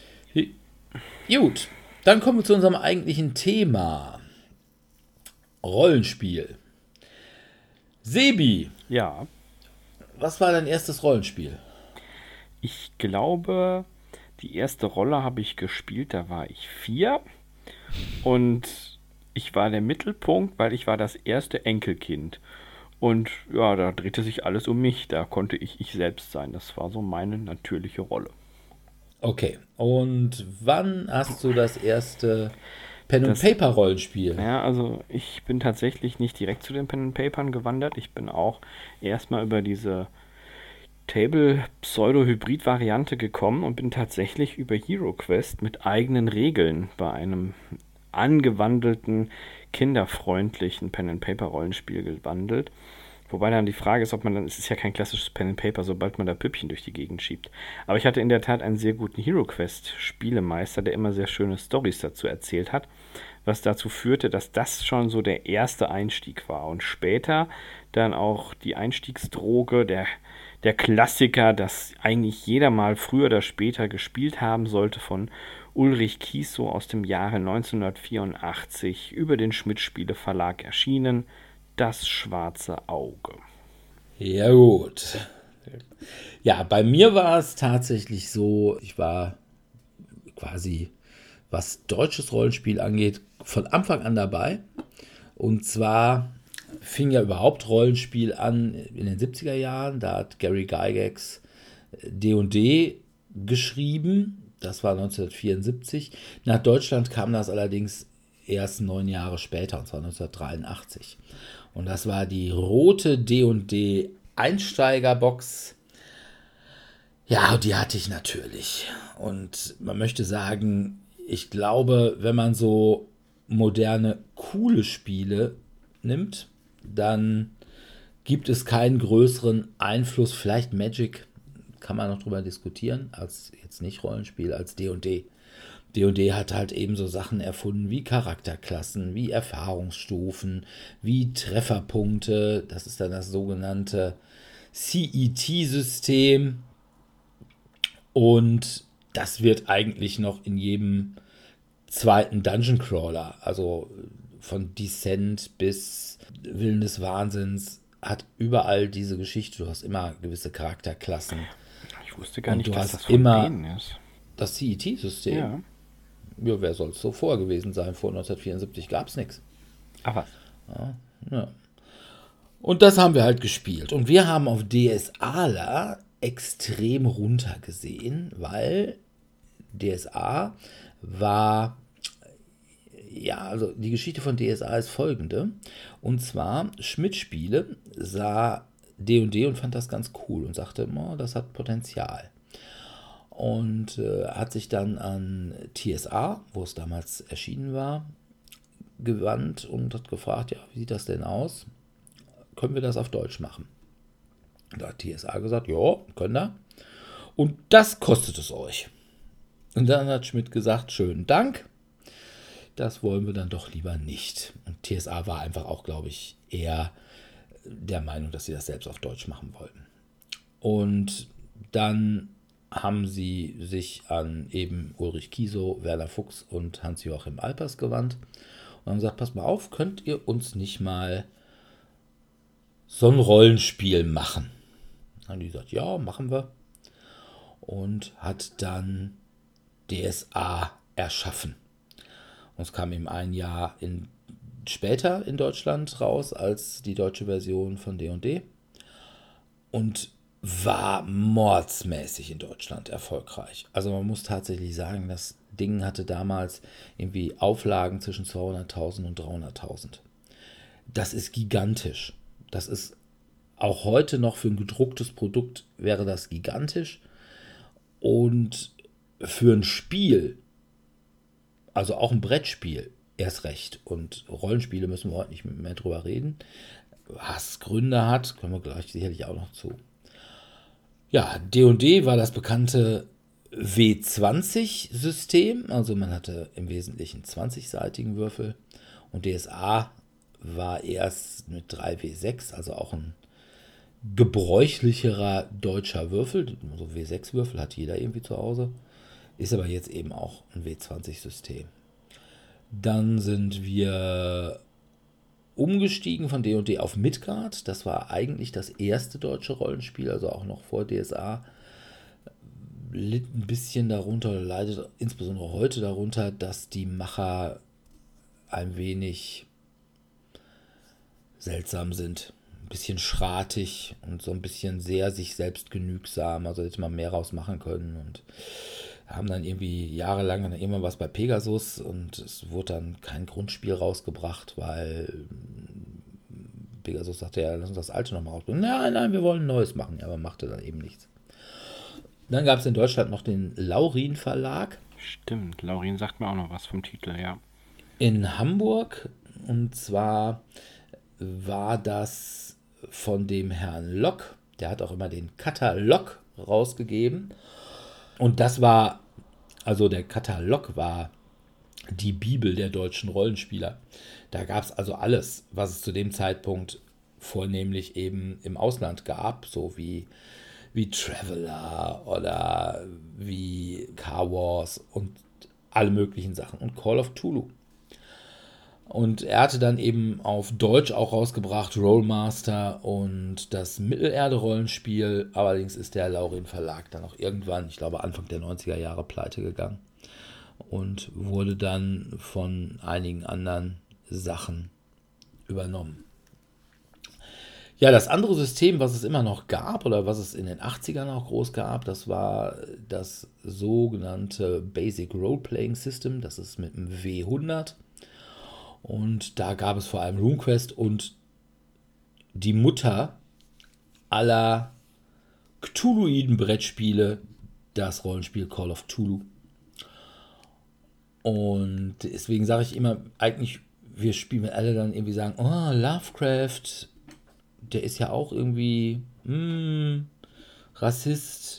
Gut, dann kommen wir zu unserem eigentlichen Thema. Rollenspiel. Sebi, ja. was war dein erstes Rollenspiel? Ich glaube, die erste Rolle habe ich gespielt, da war ich vier. Und ich war der Mittelpunkt, weil ich war das erste Enkelkind. Und ja, da drehte sich alles um mich. Da konnte ich ich selbst sein. Das war so meine natürliche Rolle. Okay, und wann hast du das erste Pen and Das- Paper Rollenspiel? Ja, also ich bin tatsächlich nicht direkt zu den Pen and Papern gewandert. Ich bin auch erstmal über diese Table-Pseudo-Hybrid-Variante gekommen und bin tatsächlich über HeroQuest mit eigenen Regeln bei einem angewandelten, kinderfreundlichen Pen and Paper Rollenspiel gewandelt. Wobei dann die Frage ist, ob man dann, es ist ja kein klassisches Pen and Paper, sobald man da Püppchen durch die Gegend schiebt. Aber ich hatte in der Tat einen sehr guten HeroQuest-Spielemeister, der immer sehr schöne Storys dazu erzählt hat, was dazu führte, dass das schon so der erste Einstieg war. Und später dann auch die Einstiegsdroge, der, der Klassiker, das eigentlich jeder mal früher oder später gespielt haben sollte, von Ulrich Kiesow aus dem Jahre neunzehnhundertvierundachtzig über den Schmidt Spiele Verlag erschienen, das schwarze Auge. Ja gut. Ja, bei mir war es tatsächlich so, ich war quasi, was deutsches Rollenspiel angeht, von Anfang an dabei. Und zwar fing ja überhaupt Rollenspiel an in den siebziger Jahren. Da hat Gary Gygax D und D geschrieben. Das war neunzehnhundertvierundsiebzig. Nach Deutschland kam das allerdings erst neun Jahre später, und zwar neunzehnhundertdreiundachtzig. Und das war die rote D und D Einsteigerbox. Ja, die hatte ich natürlich. Und man möchte sagen, ich glaube, wenn man so moderne, coole Spiele nimmt, dann gibt es keinen größeren Einfluss, vielleicht Magic, kann man noch drüber diskutieren, als jetzt nicht Rollenspiel, als D und D. D und D hat halt eben so Sachen erfunden wie Charakterklassen, wie Erfahrungsstufen, wie Trefferpunkte. Das ist dann das sogenannte C E T-System. Und das wird eigentlich noch in jedem zweiten Dungeon Crawler, also von Descent bis Willen des Wahnsinns, hat überall diese Geschichte. Du hast immer gewisse Charakterklassen. Ich wusste gar Und nicht, du dass hast das von immer denen ist. Das C E T-System. Ja. Ja, wer soll es so vor gewesen sein? Vor neunzehnhundertvierundsiebzig gab es nichts. Ach was. Ja. Und das haben wir halt gespielt. Und wir haben auf DSAler extrem runtergesehen, weil D S A war, ja, also die Geschichte von D S A ist folgende. Und zwar, Schmidt-Spiele sah D und D und fand das ganz cool und sagte, oh, das hat Potenzial. Und äh, hat sich dann an T S A, wo es damals erschienen war, gewandt und hat gefragt, ja, wie sieht das denn aus? Können wir das auf Deutsch machen? Da hat T S A gesagt, ja, können wir. Und das kostet es euch. Und dann hat Schmidt gesagt, schönen Dank. Das wollen wir dann doch lieber nicht. Und T S A war einfach auch, glaube ich, eher der Meinung, dass sie das selbst auf Deutsch machen wollten. Und dann haben sie sich an eben Ulrich Kiesow, Werner Fuchs und Hans-Joachim Alpers gewandt und haben gesagt, pass mal auf, könnt ihr uns nicht mal so ein Rollenspiel machen? Dann haben die gesagt, ja, machen wir. Und hat dann D S A erschaffen. Und es kam eben ein Jahr in, später in Deutschland raus als die deutsche Version von D und D. Und war mordsmäßig in Deutschland erfolgreich. Also man muss tatsächlich sagen, das Ding hatte damals irgendwie Auflagen zwischen zweihunderttausend und dreihunderttausend. Das ist gigantisch. Das ist auch heute noch für ein gedrucktes Produkt wäre das gigantisch. Und für ein Spiel, also auch ein Brettspiel, erst recht. Und Rollenspiele müssen wir heute nicht mehr drüber reden. Was Gründe hat, können wir gleich sicherlich auch noch zu. Ja, D und D war das bekannte W zwanzig-System, also man hatte im Wesentlichen zwanzig-seitigen Würfel und D S A war erst mit drei W sechs, also auch ein gebräuchlicherer deutscher Würfel, so W sechs-Würfel hat jeder irgendwie zu Hause, ist aber jetzt eben auch ein W zwanzig-System. Dann sind wir umgestiegen von D und D auf Midgard. Das war eigentlich das erste deutsche Rollenspiel, also auch noch vor D S A. Litt ein bisschen darunter, leidet insbesondere heute darunter, dass die Macher ein wenig seltsam sind. Ein bisschen schratig und so ein bisschen sehr sich selbst genügsam. Also hätte man mehr raus machen können und haben dann irgendwie jahrelang dann irgendwann was bei Pegasus und es wurde dann kein Grundspiel rausgebracht, weil Pegasus sagte, ja, lass uns das alte nochmal rausbringen. Nein, nein, wir wollen ein neues machen, aber machte dann eben nichts. Dann gab es in Deutschland noch den Laurin Verlag. Stimmt, Laurin sagt mir auch noch was vom Titel, ja. In Hamburg, und zwar war das von dem Herrn Lock, der hat auch immer den Katalog rausgegeben. Und das war, also der Katalog war die Bibel der deutschen Rollenspieler. Da gab es also alles, was es zu dem Zeitpunkt vornehmlich eben im Ausland gab, so wie, wie Traveller oder wie Car Wars und alle möglichen Sachen und Call of Cthulhu. Und er hatte dann eben auf Deutsch auch rausgebracht Rollmaster und das Mittelerde-Rollenspiel. Allerdings ist der Laurin Verlag dann auch irgendwann, ich glaube Anfang der neunziger Jahre, pleite gegangen und wurde dann von einigen anderen Sachen übernommen. Ja, das andere System, was es immer noch gab oder was es in den achtzigern auch groß gab, das war das sogenannte Basic Role-Playing System. Das ist mit dem W hundert. Und da gab es vor allem RuneQuest und die Mutter aller Cthulhuiden Brettspiele, das Rollenspiel Call of Cthulhu. Und deswegen sage ich immer, eigentlich, wir spielen, wenn alle dann irgendwie sagen, oh, Lovecraft, der ist ja auch irgendwie mm, Rassist,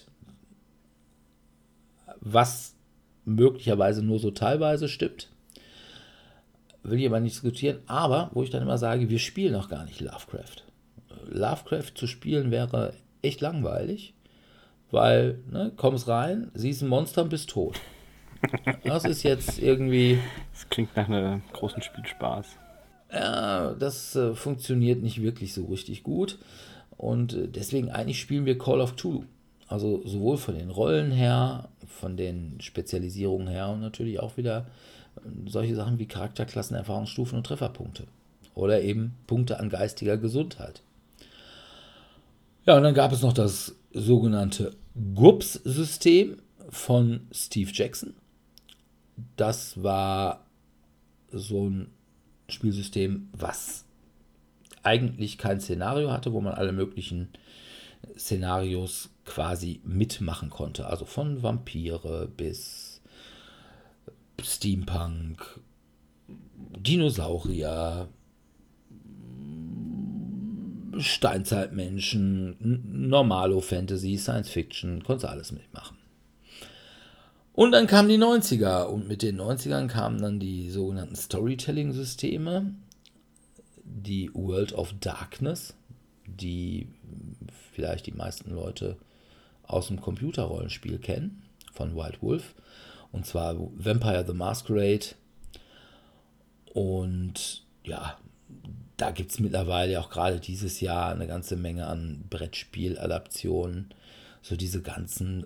was möglicherweise nur so teilweise stimmt. Will ich aber nicht diskutieren, aber wo ich dann immer sage, wir spielen noch gar nicht Lovecraft. Lovecraft zu spielen wäre echt langweilig, weil, ne, kommst rein, siehst ein Monster und bist tot. Das ist jetzt irgendwie... Das klingt nach einem großen Spielspaß. Ja, das äh, funktioniert nicht wirklich so richtig gut und äh, deswegen eigentlich spielen wir Call of Cthulhu. Also sowohl von den Rollen her, von den Spezialisierungen her und natürlich auch wieder solche Sachen wie Charakterklassen, Erfahrungsstufen und Trefferpunkte. Oder eben Punkte an geistiger Gesundheit. Ja, und dann gab es noch das sogenannte G U P S-System von Steve Jackson. Das war so ein Spielsystem, was eigentlich kein Szenario hatte, wo man alle möglichen Szenarios quasi mitmachen konnte. Also von Vampire bis Steampunk, Dinosaurier, Steinzeitmenschen, Normalo-Fantasy, Science-Fiction, konnte alles mitmachen. Und dann kamen die neunziger und mit den neunzigern kamen dann die sogenannten Storytelling-Systeme, die World of Darkness, die vielleicht die meisten Leute aus dem Computerrollenspiel kennen, von Wild Wolf. Und zwar Vampire the Masquerade. Und ja, da gibt es mittlerweile auch gerade dieses Jahr eine ganze Menge an Brettspieladaptionen. So diese ganzen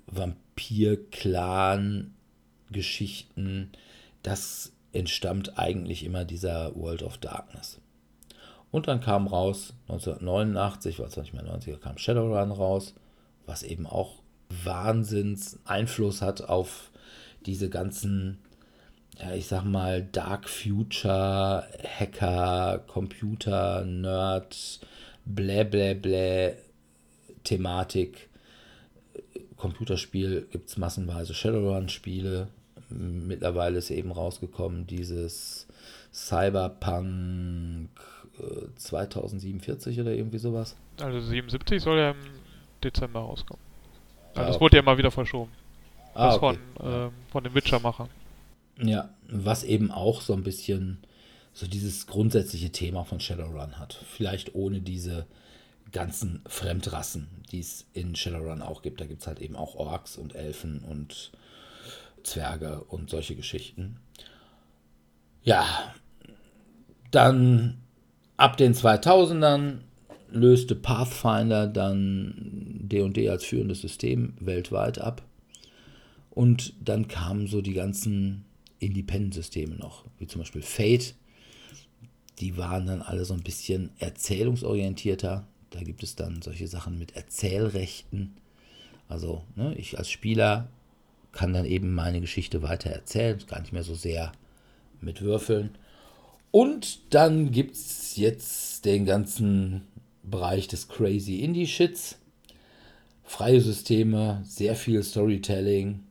Vampir-Clan-Geschichten, das entstammt eigentlich immer dieser World of Darkness. Und dann kam raus, neunzehnhundertneunundachtzig, war zwar nicht mehr neunziger, kam Shadowrun raus, was eben auch Wahnsinns Einfluss hat auf diese ganzen, ja, ich sag mal, Dark Future, Hacker, Computer, Nerd, blä blä blä Thematik. Computerspiel gibt es massenweise Shadowrun-Spiele. Mittlerweile ist eben rausgekommen dieses Cyberpunk äh, zweitausendsiebenundvierzig oder irgendwie sowas. Also siebenundsiebzig soll ja im Dezember rauskommen. Also Ah, das okay. wurde ja mal wieder verschoben. Ah, Das okay. von, ähm, von den Witcher-Machern. Ja, was eben auch so ein bisschen so dieses grundsätzliche Thema von Shadowrun hat. Vielleicht ohne diese ganzen Fremdrassen, die es in Shadowrun auch gibt. Da gibt es halt eben auch Orks und Elfen und Zwerge und solche Geschichten. Ja, dann ab den zweitausendern löste Pathfinder dann D und D als führendes System weltweit ab. Und dann kamen so die ganzen Independent-Systeme noch, wie zum Beispiel Fate. Die waren dann alle so ein bisschen erzählungsorientierter. Da gibt es dann solche Sachen mit Erzählrechten. Also, ne, ich als Spieler kann dann eben meine Geschichte weiter erzählen, gar nicht mehr so sehr mit Würfeln. Und dann gibt es jetzt den ganzen Bereich des Crazy Indie-Shits. Freie Systeme, sehr viel Storytelling.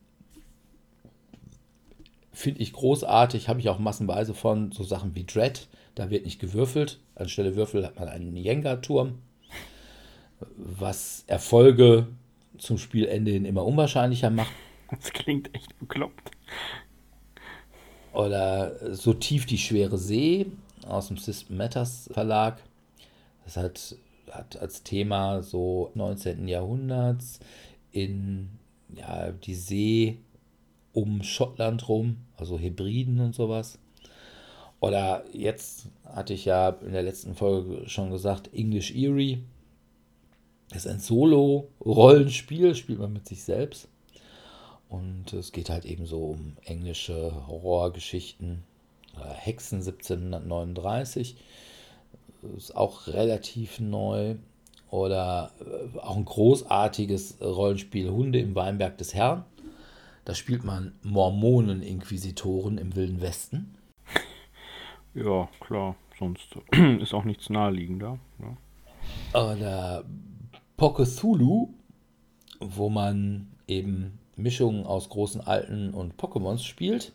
Finde ich großartig, habe ich auch massenweise von, so Sachen wie Dread. Da wird nicht gewürfelt. Anstelle Würfel hat man einen Jenga-Turm, was Erfolge zum Spielende hin immer unwahrscheinlicher macht. Das klingt echt bekloppt. Oder So tief die schwere See aus dem System Matters Verlag. Das hat, hat als Thema so neunzehnten. Jahrhunderts in ja, die See um Schottland rum, also Hebriden und sowas. Oder jetzt hatte ich ja in der letzten Folge schon gesagt, English Eerie. Das ist ein Solo-Rollenspiel, spielt man mit sich selbst. Und es geht halt eben so um englische Horrorgeschichten. Hexen siebzehnhundertneununddreißig. Ist auch relativ neu. Oder auch ein großartiges Rollenspiel Hunde im Weinberg des Herrn. Da spielt man Mormonen-Inquisitoren im Wilden Westen. Ja, klar, sonst ist auch nichts naheliegender. Ne? Oder Pokethulu, wo man eben Mischungen aus großen Alten und Pokémons spielt.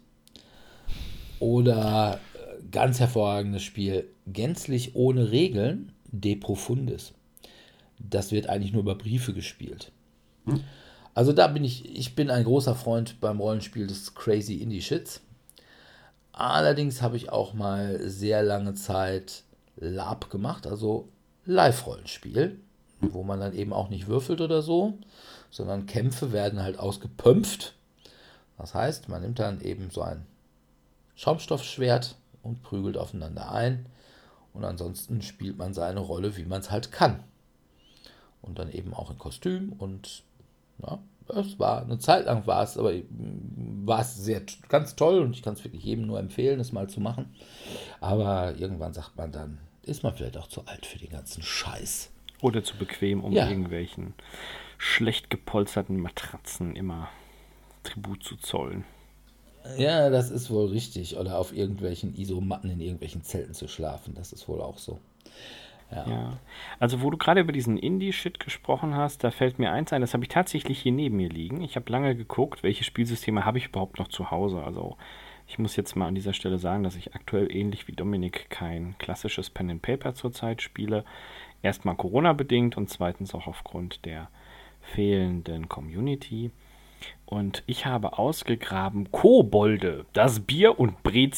Oder ganz hervorragendes Spiel, gänzlich ohne Regeln, De Profundis. Das wird eigentlich nur über Briefe gespielt. Hm. Also da bin ich, ich bin ein großer Freund beim Rollenspiel des Crazy Indie Shits. Allerdings habe ich auch mal sehr lange Zeit LARP gemacht, also Live-Rollenspiel, wo man dann eben auch nicht würfelt oder so, sondern Kämpfe werden halt ausgepömpft. Das heißt, man nimmt dann eben so ein Schaumstoffschwert und prügelt aufeinander ein und ansonsten spielt man seine Rolle, wie man es halt kann. Und dann eben auch in Kostüm und ja, es war eine Zeit lang war es, aber war es sehr ganz toll und ich kann es wirklich jedem nur empfehlen, das mal zu machen. Aber irgendwann sagt man dann, ist man vielleicht auch zu alt für den ganzen Scheiß. Oder zu bequem, um ja. irgendwelchen schlecht gepolsterten Matratzen immer Tribut zu zollen. Ja, das ist wohl richtig. Oder auf irgendwelchen Isomatten in irgendwelchen Zelten zu schlafen, das ist wohl auch so. Ja. ja. Also wo du gerade über diesen Indie-Shit gesprochen hast, da fällt mir eins ein, das habe ich tatsächlich hier neben mir liegen. Ich habe lange geguckt, welche Spielsysteme habe ich überhaupt noch zu Hause. Also ich muss jetzt mal an dieser Stelle sagen, dass ich aktuell ähnlich wie Dominik kein klassisches Pen and Paper zurzeit spiele. Erstmal Corona-bedingt und zweitens auch aufgrund der fehlenden Community. Und ich habe ausgegraben Kobolde, das Bier- und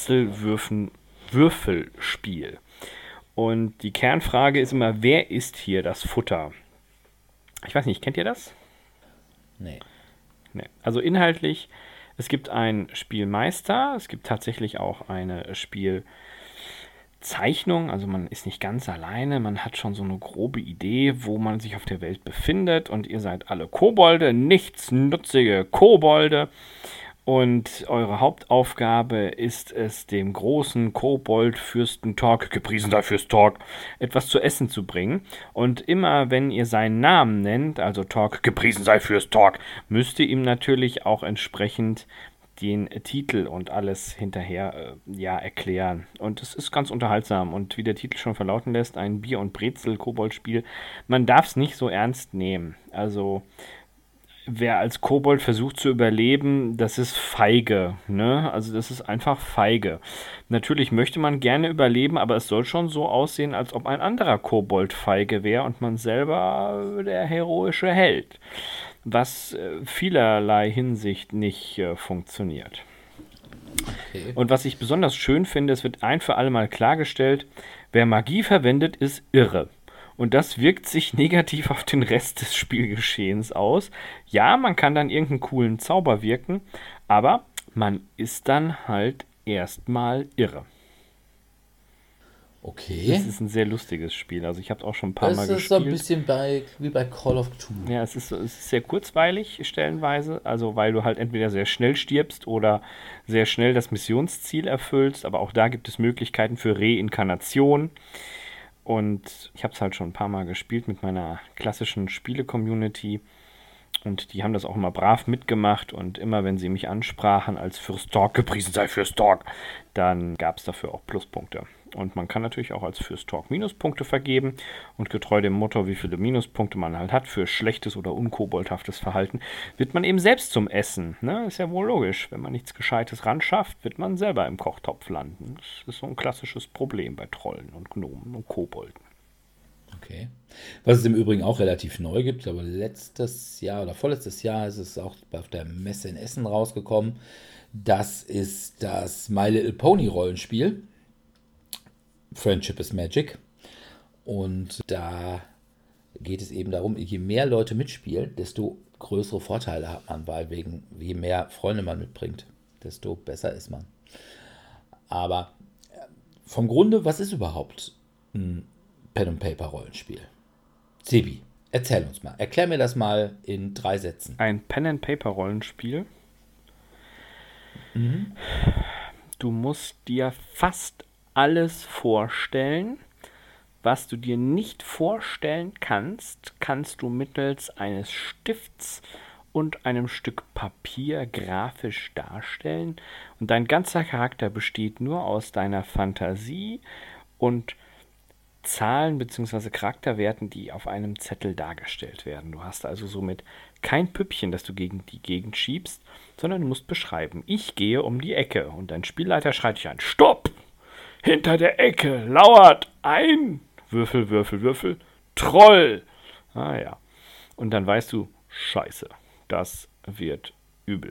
Brezel-Würfelspiel. Und die Kernfrage ist immer, wer ist hier das Futter? Ich weiß nicht, kennt ihr das? Nee. Nee. Also inhaltlich, es gibt einen Spielmeister, es gibt tatsächlich auch eine Spielzeichnung, also man ist nicht ganz alleine, man hat schon so eine grobe Idee, wo man sich auf der Welt befindet und ihr seid alle Kobolde, nichtsnutzige Kobolde. Und eure Hauptaufgabe ist es, dem großen Kobold-Fürsten Torg, gepriesen sei Fürst Torg, etwas zu essen zu bringen. Und immer, wenn ihr seinen Namen nennt, also Torg, gepriesen sei Fürst Torg, müsst ihr ihm natürlich auch entsprechend den Titel und alles hinterher äh, ja, erklären. Und es ist ganz unterhaltsam. Und wie der Titel schon verlauten lässt, ein Bier- und Brezel-Kobold-Spiel. Man darf es nicht so ernst nehmen. Also wer als Kobold versucht zu überleben, das ist feige, ne? Also das ist einfach feige. Natürlich möchte man gerne überleben, aber es soll schon so aussehen, als ob ein anderer Kobold feige wäre und man selber der heroische Held. Was äh, vielerlei Hinsicht nicht äh, funktioniert. Okay. Und was ich besonders schön finde, es wird ein für alle Mal klargestellt, wer Magie verwendet, ist irre. Und das wirkt sich negativ auf den Rest des Spielgeschehens aus. Ja, man kann dann irgendeinen coolen Zauber wirken, aber man ist dann halt erstmal irre. Okay. Das ist ein sehr lustiges Spiel. Also ich habe es auch schon ein paar das Mal gespielt. Das ist so ein bisschen bei, wie bei Call of Duty. Ja, es ist, es ist sehr kurzweilig stellenweise, also weil du halt entweder sehr schnell stirbst oder sehr schnell das Missionsziel erfüllst. Aber auch da gibt es Möglichkeiten für Reinkarnation. Und ich habe es halt schon ein paar Mal gespielt mit meiner klassischen Spiele-Community. Und die haben das auch immer brav mitgemacht. Und immer, wenn sie mich ansprachen als Fürst Torg, gepriesen sei Fürst Torg, dann gab es dafür auch Pluspunkte. Und man kann natürlich auch als Fürst Torg Minuspunkte vergeben. Und getreu dem Motto, wie viele Minuspunkte man halt hat für schlechtes oder unkoboldhaftes Verhalten, wird man eben selbst zum Essen. Ne? Ist ja wohl logisch. Wenn man nichts Gescheites ran schafft, wird man selber im Kochtopf landen. Das ist so ein klassisches Problem bei Trollen und Gnomen und Kobolden. Okay. Was es im Übrigen auch relativ neu gibt, aber letztes Jahr oder vorletztes Jahr ist es auch auf der Messe in Essen rausgekommen. Das ist das My Little Pony Rollenspiel. Friendship is Magic. Und da geht es eben darum, je mehr Leute mitspielen, desto größere Vorteile hat man, weil wegen, je mehr Freunde man mitbringt, desto besser ist man. Aber vom Grunde, was ist überhaupt ein Pen-and-Paper-Rollenspiel? Sebi, erzähl uns mal. Erklär mir das mal in drei Sätzen. Ein Pen-and-Paper-Rollenspiel. Mhm. Du musst dir fast alles vorstellen. Was du dir nicht vorstellen kannst, kannst du mittels eines Stifts und einem Stück Papier grafisch darstellen. Und dein ganzer Charakter besteht nur aus deiner Fantasie und Zahlen bzw. Charakterwerten, die auf einem Zettel dargestellt werden. Du hast also somit kein Püppchen, das du gegen die Gegend schiebst, sondern du musst beschreiben, ich gehe um die Ecke und dein Spielleiter schreit dich an, Stopp! Hinter der Ecke lauert ein Würfel, Würfel, Würfel, Troll! Ah ja. Und dann weißt du, Scheiße, das wird übel.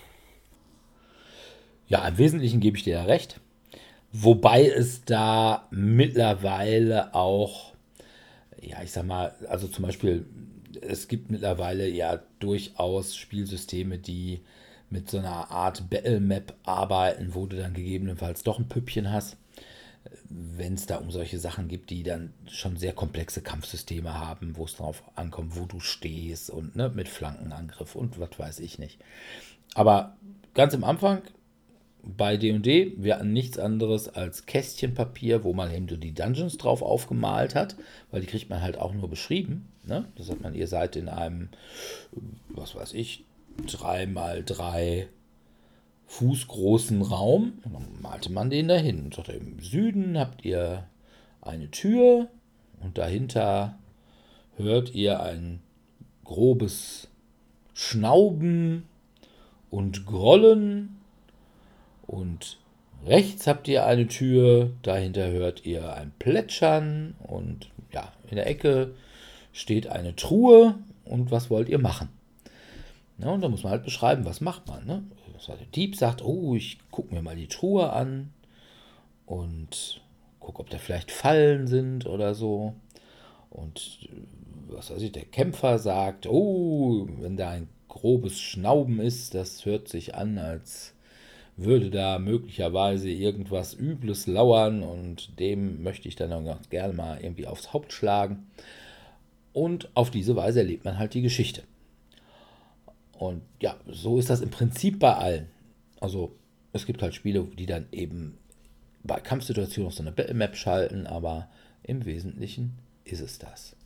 Ja, im Wesentlichen gebe ich dir ja recht. Wobei es da mittlerweile auch, ja, ich sag mal, also zum Beispiel, es gibt mittlerweile ja durchaus Spielsysteme, die mit so einer Art Battle Map arbeiten, wo du dann gegebenenfalls doch ein Püppchen hast. Wenn es da um solche Sachen gibt, die dann schon sehr komplexe Kampfsysteme haben, wo es darauf ankommt, wo du stehst und ne, mit Flankenangriff und was weiß ich nicht. Aber ganz am Anfang bei D und D, wir hatten nichts anderes als Kästchenpapier, wo man eben so die Dungeons drauf aufgemalt hat, weil die kriegt man halt auch nur beschrieben. Ne? Das sagt man, ihr seid in einem, was weiß ich, drei mal drei fußgroßen Raum. Und dann malte man den dahin. Und sagte, im Süden habt ihr eine Tür und dahinter hört ihr ein grobes Schnauben und Grollen. Und rechts habt ihr eine Tür, dahinter hört ihr ein Plätschern und ja, in der Ecke steht eine Truhe und was wollt ihr machen? Ja, und da muss man halt beschreiben, was macht man. Ne? Der Dieb sagt, oh, ich gucke mir mal die Truhe an und gucke, ob da vielleicht Fallen sind oder so. Und was weiß ich, der Kämpfer sagt, oh, wenn da ein grobes Schnauben ist, das hört sich an, als würde da möglicherweise irgendwas Übles lauern und dem möchte ich dann auch ganz gerne mal irgendwie aufs Haupt schlagen. Und auf diese Weise erlebt man halt die Geschichte. Und ja, so ist das im Prinzip bei allen. Also es gibt halt Spiele, die dann eben bei Kampfsituationen auf so eine Battle Map schalten, aber im Wesentlichen ist es das.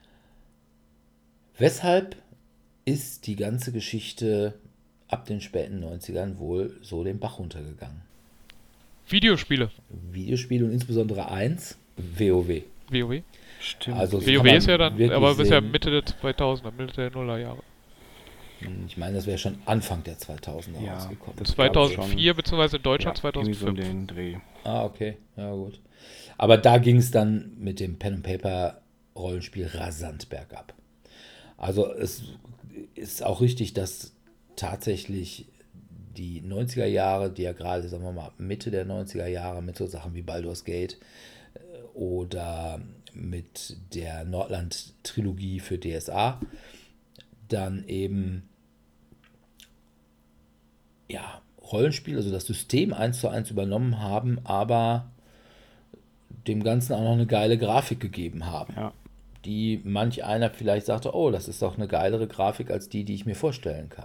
Weshalb ist die ganze Geschichte ab den späten neunzigern wohl so den Bach runtergegangen? Videospiele. Videospiele und insbesondere eins, WoW. WoW. Stimmt. Also das WoW kann man ist ja dann, wirklich aber ist ja sehen. Mitte der zweitausender, Mitte der Nullerjahre. Ich meine, das wäre schon Anfang der zweitausender Ja, rausgekommen. das glaub ich zweitausendvier beziehungsweise in Deutschland Ja, irgendwie so in zweitausendfünf. den Dreh. Ah, okay. Ja, gut. Aber da ging es dann mit dem Pen-and-Paper-Rollenspiel rasant bergab. Also es ist auch richtig, dass tatsächlich die neunziger Jahre, die ja gerade, sagen wir mal, Mitte der neunziger Jahre mit so Sachen wie Baldur's Gate äh, oder mit der Nordland-Trilogie für D S A dann eben ja, Rollenspiel, also das System eins zu eins übernommen haben, aber dem Ganzen auch noch eine geile Grafik gegeben haben. Ja. Die manch einer vielleicht sagte, oh, das ist doch eine geilere Grafik als die, die ich mir vorstellen kann.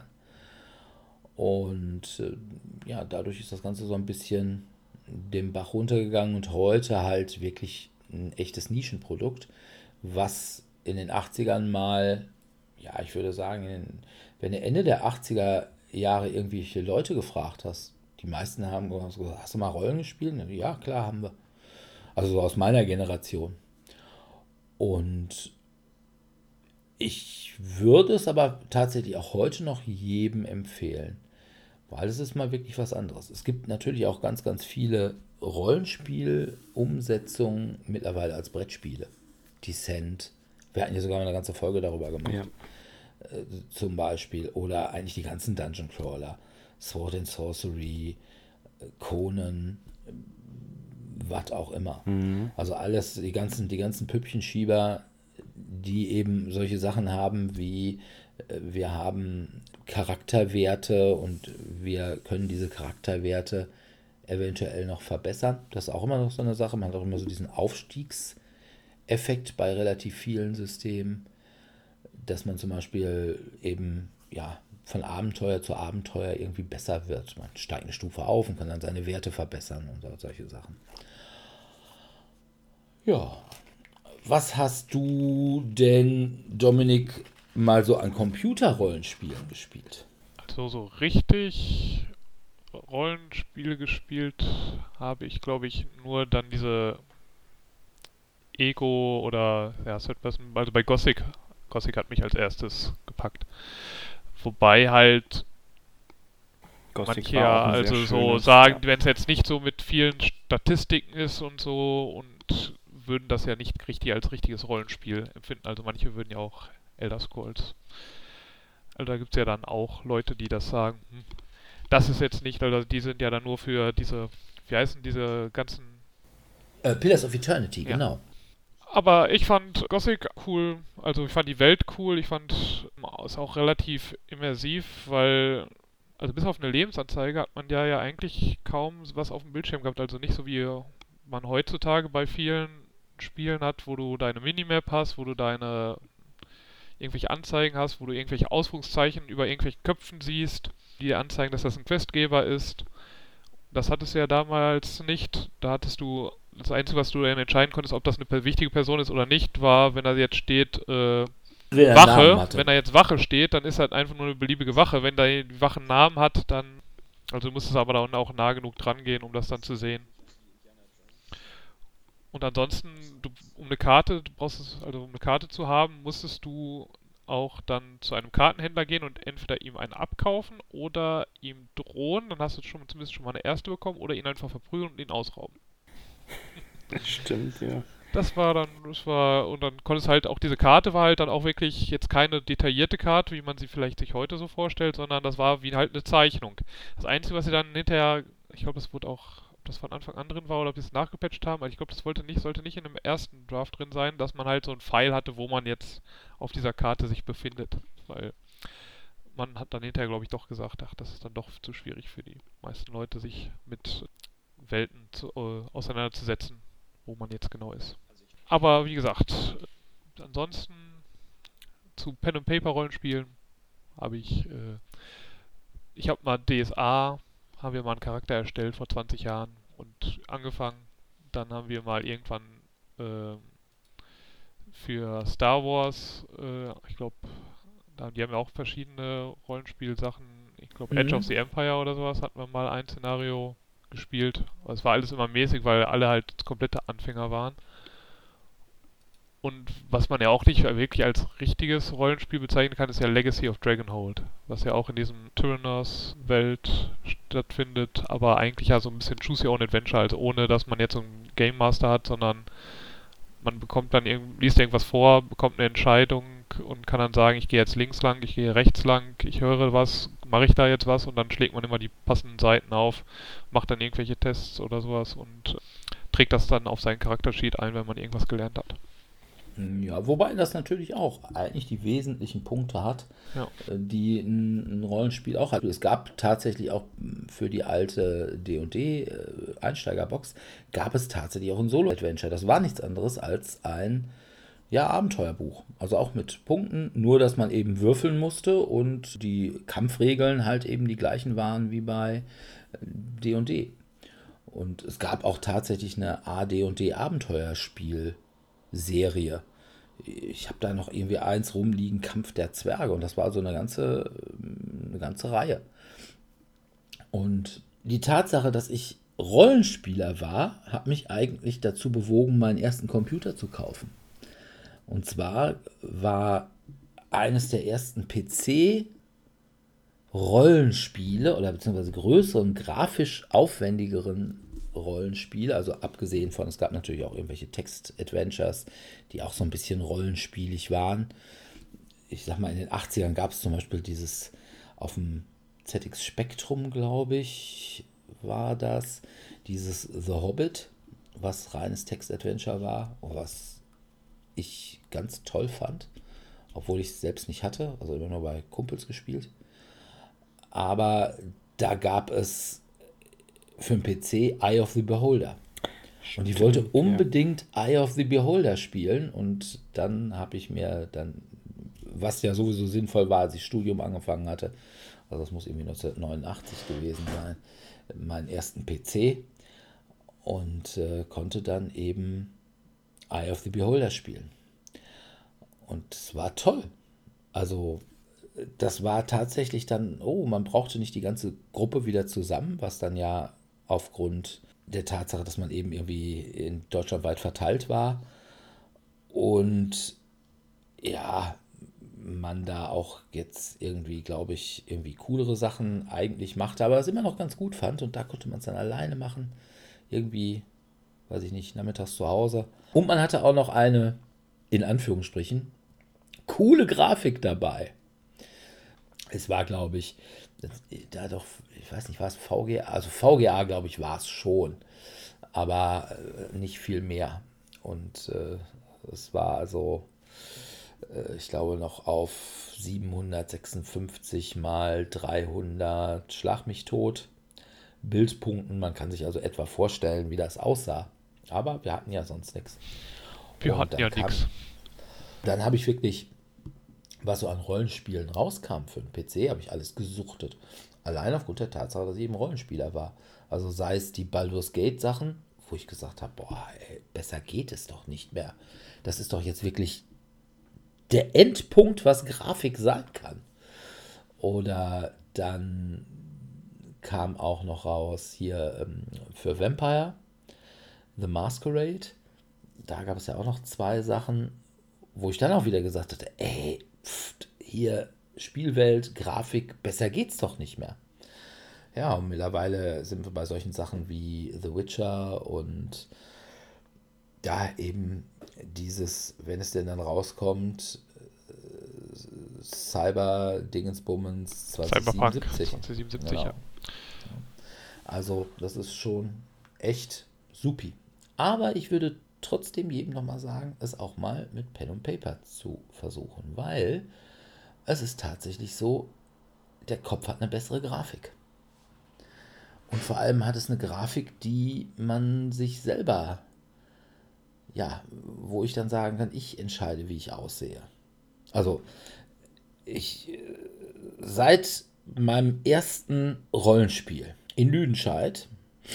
Und äh, ja, dadurch ist das Ganze so ein bisschen den Bach runtergegangen und heute halt wirklich ein echtes Nischenprodukt, was in den achtzigern mal, ja, ich würde sagen, in den, wenn du Ende der achtziger Jahre irgendwelche Leute gefragt hast, die meisten haben gesagt, hast du mal Rollen gespielt? Ja, klar, haben wir. Also so aus meiner Generation. Und ich würde es aber tatsächlich auch heute noch jedem empfehlen, weil es ist mal wirklich was anderes. Es gibt natürlich auch ganz, ganz viele Rollenspiel-Umsetzungen mittlerweile als Brettspiele. Descent. Wir hatten ja sogar mal eine ganze Folge darüber gemacht. Ja. Äh, zum Beispiel. Oder eigentlich die ganzen Dungeon Crawler. Sword and Sorcery, Conan, was auch immer. Mhm. Also alles, die ganzen, die ganzen Püppchenschieber, die eben solche Sachen haben wie äh, wir haben Charakterwerte und wir können diese Charakterwerte eventuell noch verbessern. Das ist auch immer noch so eine Sache. Man hat auch immer so diesen Aufstiegseffekt bei relativ vielen Systemen, dass man zum Beispiel eben ja von Abenteuer zu Abenteuer irgendwie besser wird. Man steigt eine Stufe auf und kann dann seine Werte verbessern und so, solche Sachen. Ja, was hast du denn, Dominik, mal so an Computerrollenspielen gespielt? Also so richtig Rollenspiele gespielt habe ich, glaube ich, nur dann diese Ego oder ja, Third Person, also bei Gothic. Gothic hat mich als erstes gepackt. Wobei halt Gothic manche war ja auch ein sehr also so schönes, sagen, ja. wenn es jetzt nicht so mit vielen Statistiken ist und so, und würden das ja nicht richtig als richtiges Rollenspiel empfinden. Also manche würden ja auch Elder Scrolls. Also da gibt es ja dann auch Leute, die das sagen, hm, das ist jetzt nicht, also die sind ja dann nur für diese, wie heißen diese ganzen... Äh, Pillars of Eternity, Ja. genau. Aber ich fand Gothic cool, also ich fand die Welt cool, ich fand es auch relativ immersiv, weil, also bis auf eine Lebensanzeige hat man ja ja eigentlich kaum was auf dem Bildschirm gehabt, also nicht so wie man heutzutage bei vielen Spielen hat, wo du deine Minimap hast, wo du deine irgendwelche Anzeigen hast, wo du irgendwelche Ausrufungszeichen über irgendwelche Köpfen siehst, die dir anzeigen, dass das ein Questgeber ist. Das hattest du ja damals nicht. Da hattest du, das Einzige, was du dann entscheiden konntest, ob das eine wichtige Person ist oder nicht, war, wenn da jetzt steht, äh, Wer einen Namen Wache. hatte. Wenn da jetzt Wache steht, dann ist halt einfach nur eine beliebige Wache. Wenn da die Wache einen Namen hat, dann, also du musstest aber da auch nah genug dran gehen, um das dann zu sehen. Und ansonsten, du, um eine Karte, du brauchst es, also um eine Karte zu haben, musstest du auch dann zu einem Kartenhändler gehen und entweder ihm einen abkaufen oder ihm drohen, dann hast du schon zumindest schon mal eine erste bekommen, oder ihn einfach verprügeln und ihn ausrauben. Stimmt, ja. Das war dann, das war, und dann konntest halt auch, diese Karte war halt dann auch wirklich jetzt keine detaillierte Karte, wie man sie vielleicht sich heute so vorstellt, sondern das war wie halt eine Zeichnung. Das Einzige, was sie dann hinterher, ich glaube, das wurde auch, ob das von Anfang an drin war oder ob sie es nachgepatcht haben, aber ich glaube, das wollte nicht, sollte nicht in dem ersten Draft drin sein, dass man halt so einen Pfeil hatte, wo man jetzt auf dieser Karte sich befindet, weil man hat dann hinterher, glaube ich, doch gesagt, ach, das ist dann doch zu schwierig für die meisten Leute, sich mit Welten zu, äh, auseinanderzusetzen, wo man jetzt genau ist. Aber wie gesagt, ansonsten zu Pen and Paper Rollenspielen habe ich, äh, ich habe mal D S A, haben wir mal einen Charakter erstellt vor zwanzig Jahren und angefangen. Dann haben wir mal irgendwann äh, für Star Wars, äh, ich glaube, die haben ja auch verschiedene Rollenspielsachen. Ich glaube, Mhm. Edge of the Empire oder sowas hatten wir mal ein Szenario gespielt. Aber es war alles immer mäßig, weil alle halt komplette Anfänger waren. Und was man ja auch nicht wirklich als richtiges Rollenspiel bezeichnen kann, ist ja Legacy of Dragonhold, was ja auch in diesem Tyrannus-Welt stattfindet, aber eigentlich ja so ein bisschen Choose Your Own Adventure, also ohne, dass man jetzt so einen Game Master hat, sondern man bekommt dann irgend, liest irgendwas vor, bekommt eine Entscheidung und kann dann sagen, ich gehe jetzt links lang, ich gehe rechts lang, ich höre was, mache ich da jetzt was, und dann schlägt man immer die passenden Seiten auf, macht dann irgendwelche Tests oder sowas und trägt das dann auf seinen Charaktersheet ein, wenn man irgendwas gelernt hat. Ja, wobei das natürlich auch eigentlich die wesentlichen Punkte hat, Ja. äh, die ein, ein Rollenspiel auch hat. Es gab tatsächlich auch mh, für die alte D und D äh, Einsteigerbox, gab es tatsächlich auch ein Solo-Adventure. Das war nichts anderes als ein ja, Abenteuerbuch. Also auch mit Punkten, nur dass man eben würfeln musste und die Kampfregeln halt eben die gleichen waren wie bei äh, D und D. Und es gab auch tatsächlich eine A D und D Abenteuerspiel Serie. Ich habe da noch irgendwie eins rumliegen, Kampf der Zwerge, und das war so eine ganze, eine ganze Reihe. Und die Tatsache, dass ich Rollenspieler war, hat mich eigentlich dazu bewogen, meinen ersten Computer zu kaufen. Und zwar war eines der ersten P C-Rollenspiele oder beziehungsweise größeren, grafisch aufwendigeren Rollenspiele, also abgesehen von, es gab natürlich auch irgendwelche Text-Adventures, die auch so ein bisschen rollenspielig waren. Ich sag mal, in den achtzigern gab es zum Beispiel dieses, auf dem Z X Spectrum, glaube ich, war das, dieses The Hobbit, was reines Text-Adventure war, was ich ganz toll fand, obwohl ich es selbst nicht hatte, also immer nur bei Kumpels gespielt. Aber da gab es für den P C Eye of the Beholder. Und ich Stimmt, wollte ja. unbedingt Eye of the Beholder spielen und dann habe ich mir dann, was ja sowieso sinnvoll war, als ich Studium angefangen hatte, also das muss irgendwie neunzehnhundertneunundachtzig gewesen sein, meinen ersten P C und äh, konnte dann eben Eye of the Beholder spielen. Und es war toll. Also das war tatsächlich dann, oh, man brauchte nicht die ganze Gruppe wieder zusammen, was dann ja aufgrund der Tatsache, dass man eben irgendwie in Deutschland weit verteilt war und ja, man da auch jetzt irgendwie, glaube ich, irgendwie coolere Sachen eigentlich machte, aber das immer noch ganz gut fand und da konnte man es dann alleine machen. Irgendwie, weiß ich nicht, nachmittags zu Hause. Und man hatte auch noch eine, in Anführungsstrichen, coole Grafik dabei. Es war, glaube ich, da doch, ich weiß nicht, war es V G A? Also V G A, glaube ich, war es schon, aber äh, nicht viel mehr. Und äh, es war also, äh, ich glaube, noch auf siebenhundertsechsundfünfzig mal dreihundert Schlag mich tot Bildpunkten. Man kann sich also etwa vorstellen, wie das aussah. Aber wir hatten ja sonst nichts. Wir Und hatten dann ja kam- nichts. Dann habe ich wirklich, was so an Rollenspielen rauskam für den P C, habe ich alles gesuchtet. Allein aufgrund der Tatsache, dass ich eben Rollenspieler war. Also sei es die Baldur's Gate Sachen, wo ich gesagt habe, boah, ey, besser geht es doch nicht mehr. Das ist doch jetzt wirklich der Endpunkt, was Grafik sein kann. Oder dann kam auch noch raus hier ähm, für Vampire, The Masquerade. Da gab es ja auch noch zwei Sachen, wo ich dann auch wieder gesagt hatte, ey, pft, hier Spielwelt, Grafik, besser geht's doch nicht mehr. Ja, und mittlerweile sind wir bei solchen Sachen wie The Witcher und da eben dieses, wenn es denn dann rauskommt, äh, Cyber-Dingensbummens Cyberpunk zweitausendsiebenundsiebzig. zweitausendsiebenundsiebzig, Genau. ja. Also das ist schon echt supi. Aber ich würde trotzdem jedem nochmal sagen, es auch mal mit Pen und Paper zu versuchen, weil es ist tatsächlich so, der Kopf hat eine bessere Grafik. Und vor allem hat es eine Grafik, die man sich selber, ja, wo ich dann sagen kann, ich entscheide, wie ich aussehe. Also ich, äh, seit meinem ersten Rollenspiel in Lüdenscheid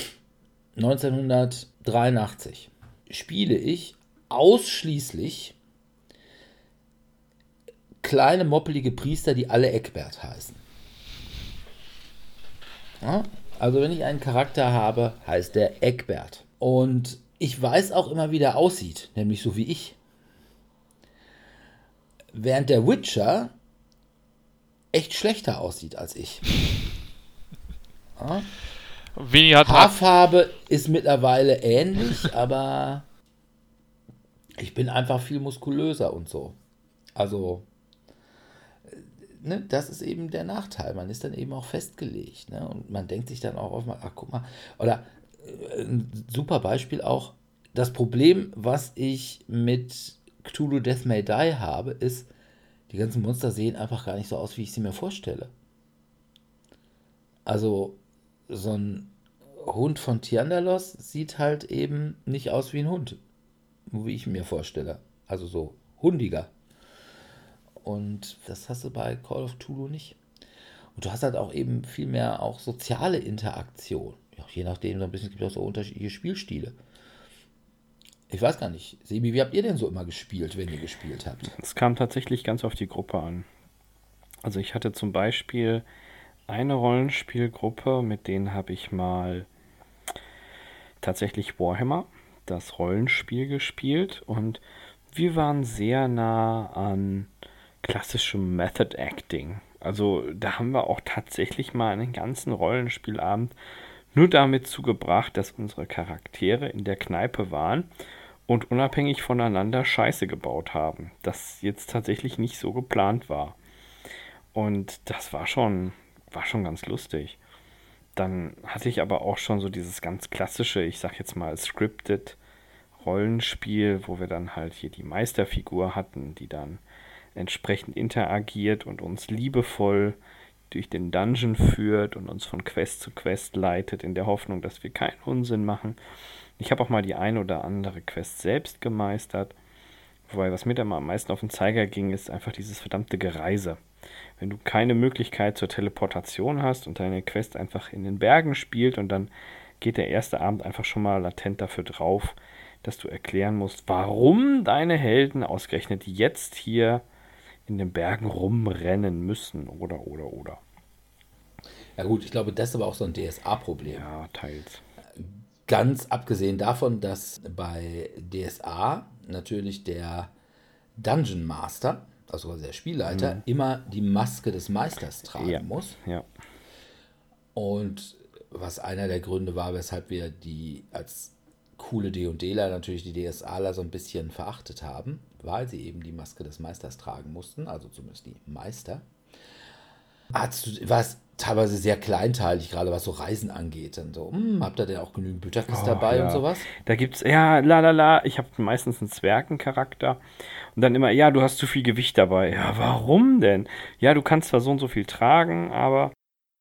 neunzehnhundertdreiundachtzig spiele ich ausschließlich kleine moppelige Priester, die alle Eckbert heißen. Ja? Also wenn ich einen Charakter habe, heißt der Eckbert. Und ich weiß auch immer, wie der aussieht, nämlich so wie ich. Während der Witcher echt schlechter aussieht als ich. Ja? Wenig hat Haarfarbe ist mittlerweile ähnlich, aber ich bin einfach viel muskulöser und so. Also, äh, ne, das ist eben der Nachteil. Man ist dann eben auch festgelegt. Ne? Und man denkt sich dann auch oft mal, ach guck mal, oder äh, ein super Beispiel auch, das Problem, was ich mit Cthulhu Death May Die habe, ist, die ganzen Monster sehen einfach gar nicht so aus, wie ich sie mir vorstelle. Also, so ein Hund von Tiandalos sieht halt eben nicht aus wie ein Hund, wie ich mir vorstelle. Also so hundiger. Und das hast du bei Call of Cthulhu nicht. Und du hast halt auch eben viel mehr auch soziale Interaktion. Ja, je nachdem, so ein bisschen gibt es auch so unterschiedliche Spielstile. Ich weiß gar nicht. Sebi, wie habt ihr denn so immer gespielt, wenn ihr gespielt habt? Es kam tatsächlich ganz auf die Gruppe an. Also ich hatte zum Beispiel eine Rollenspielgruppe, mit denen habe ich mal tatsächlich Warhammer, das Rollenspiel, gespielt. Und wir waren sehr nah an klassischem Method Acting. Also da haben wir auch tatsächlich mal einen ganzen Rollenspielabend nur damit zugebracht, dass unsere Charaktere in der Kneipe waren und unabhängig voneinander Scheiße gebaut haben, das jetzt tatsächlich nicht so geplant war. Und das war schon, war schon ganz lustig. Dann hatte ich aber auch schon so dieses ganz klassische, ich sag jetzt mal scripted Rollenspiel, wo wir dann halt hier die Meisterfigur hatten, die dann entsprechend interagiert und uns liebevoll durch den Dungeon führt und uns von Quest zu Quest leitet, in der Hoffnung, dass wir keinen Unsinn machen. Ich habe auch mal die ein oder andere Quest selbst gemeistert. Wobei, was mir da mal am meisten auf den Zeiger ging, ist einfach dieses verdammte Gereise. Wenn du keine Möglichkeit zur Teleportation hast und deine Quest einfach in den Bergen spielt und dann geht der erste Abend einfach schon mal latent dafür drauf, dass du erklären musst, warum deine Helden ausgerechnet jetzt hier in den Bergen rumrennen müssen oder, oder, oder. Ja gut, ich glaube, das ist aber auch so ein D S A-Problem. Ja, teils. Ganz abgesehen davon, dass bei D S A natürlich der Dungeon Master, also der Spielleiter, mhm. immer die Maske des Meisters tragen ja. muss. Ja. Und was einer der Gründe war, weshalb wir die als coole D:Dler natürlich die DSAler so ein bisschen verachtet haben, weil sie eben die Maske des Meisters tragen mussten, also zumindest die Meister. War es teilweise sehr kleinteilig, gerade was so Reisen angeht. Und so, hm, habt ihr denn auch genügend Bütterkis Oh, dabei ja. und sowas? Da gibt's, ja, la la la, ich habe meistens einen Zwergencharakter und dann immer, ja, du hast zu viel Gewicht dabei. Ja, warum denn? Ja, du kannst zwar so und so viel tragen, aber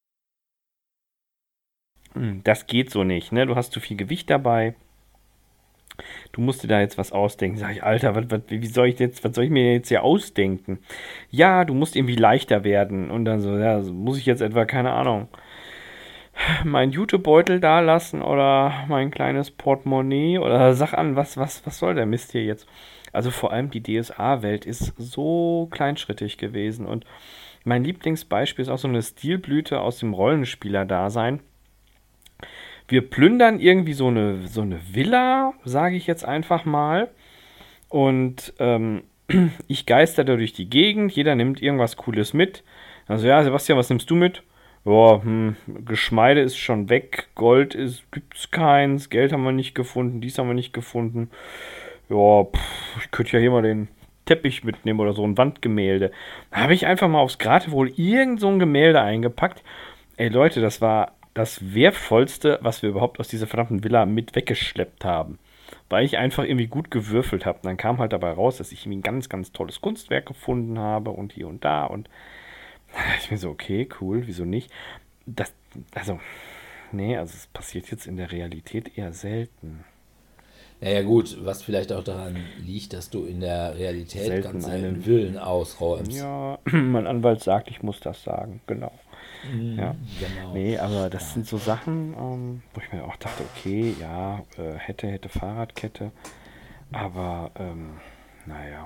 hm, das geht so nicht, ne? Du hast zu viel Gewicht dabei. Du musst dir da jetzt was ausdenken. Sag ich, Alter, was, was, wie soll ich jetzt, was soll ich mir jetzt hier ausdenken? Ja, du musst irgendwie leichter werden. Und dann so, ja, muss ich jetzt etwa, keine Ahnung, meinen Jutebeutel da lassen oder mein kleines Portemonnaie oder sag an, was, was, was soll der Mist hier jetzt? Also vor allem die D S A-Welt ist so kleinschrittig gewesen. Und mein Lieblingsbeispiel ist auch so eine Stilblüte aus dem Rollenspieler-Dasein. Wir plündern irgendwie so eine, so eine Villa, sage ich jetzt einfach mal. Und ähm, ich geister da durch die Gegend. Jeder nimmt irgendwas Cooles mit. Also ja, Sebastian, was nimmst du mit? Ja, hm, Geschmeide ist schon weg. Gold ist, gibt's keins. Geld haben wir nicht gefunden. Dies haben wir nicht gefunden. Ja, pff, ich könnte ja hier mal den Teppich mitnehmen oder so ein Wandgemälde. Da habe ich einfach mal aufs Geratewohl irgend so ein Gemälde eingepackt. Ey Leute, das war das Wertvollste, was wir überhaupt aus dieser verdammten Villa mit weggeschleppt haben. Weil ich einfach irgendwie gut gewürfelt habe. Und dann kam halt dabei raus, dass ich irgendwie ein ganz, ganz tolles Kunstwerk gefunden habe und hier und da. Und da dachte ich mir so, okay, cool, wieso nicht? Das, also, nee, also es passiert jetzt in der Realität eher selten. Naja gut, was vielleicht auch daran liegt, dass du in der Realität Selten ganz selten einen- Villen ausräumst. Ja, mein Anwalt sagt, ich muss das sagen, genau. Mhm, Ja. Genau. Nee, aber das sind so Sachen, ähm, wo ich mir auch dachte, okay, ja, äh, hätte, hätte Fahrradkette, aber ähm, naja.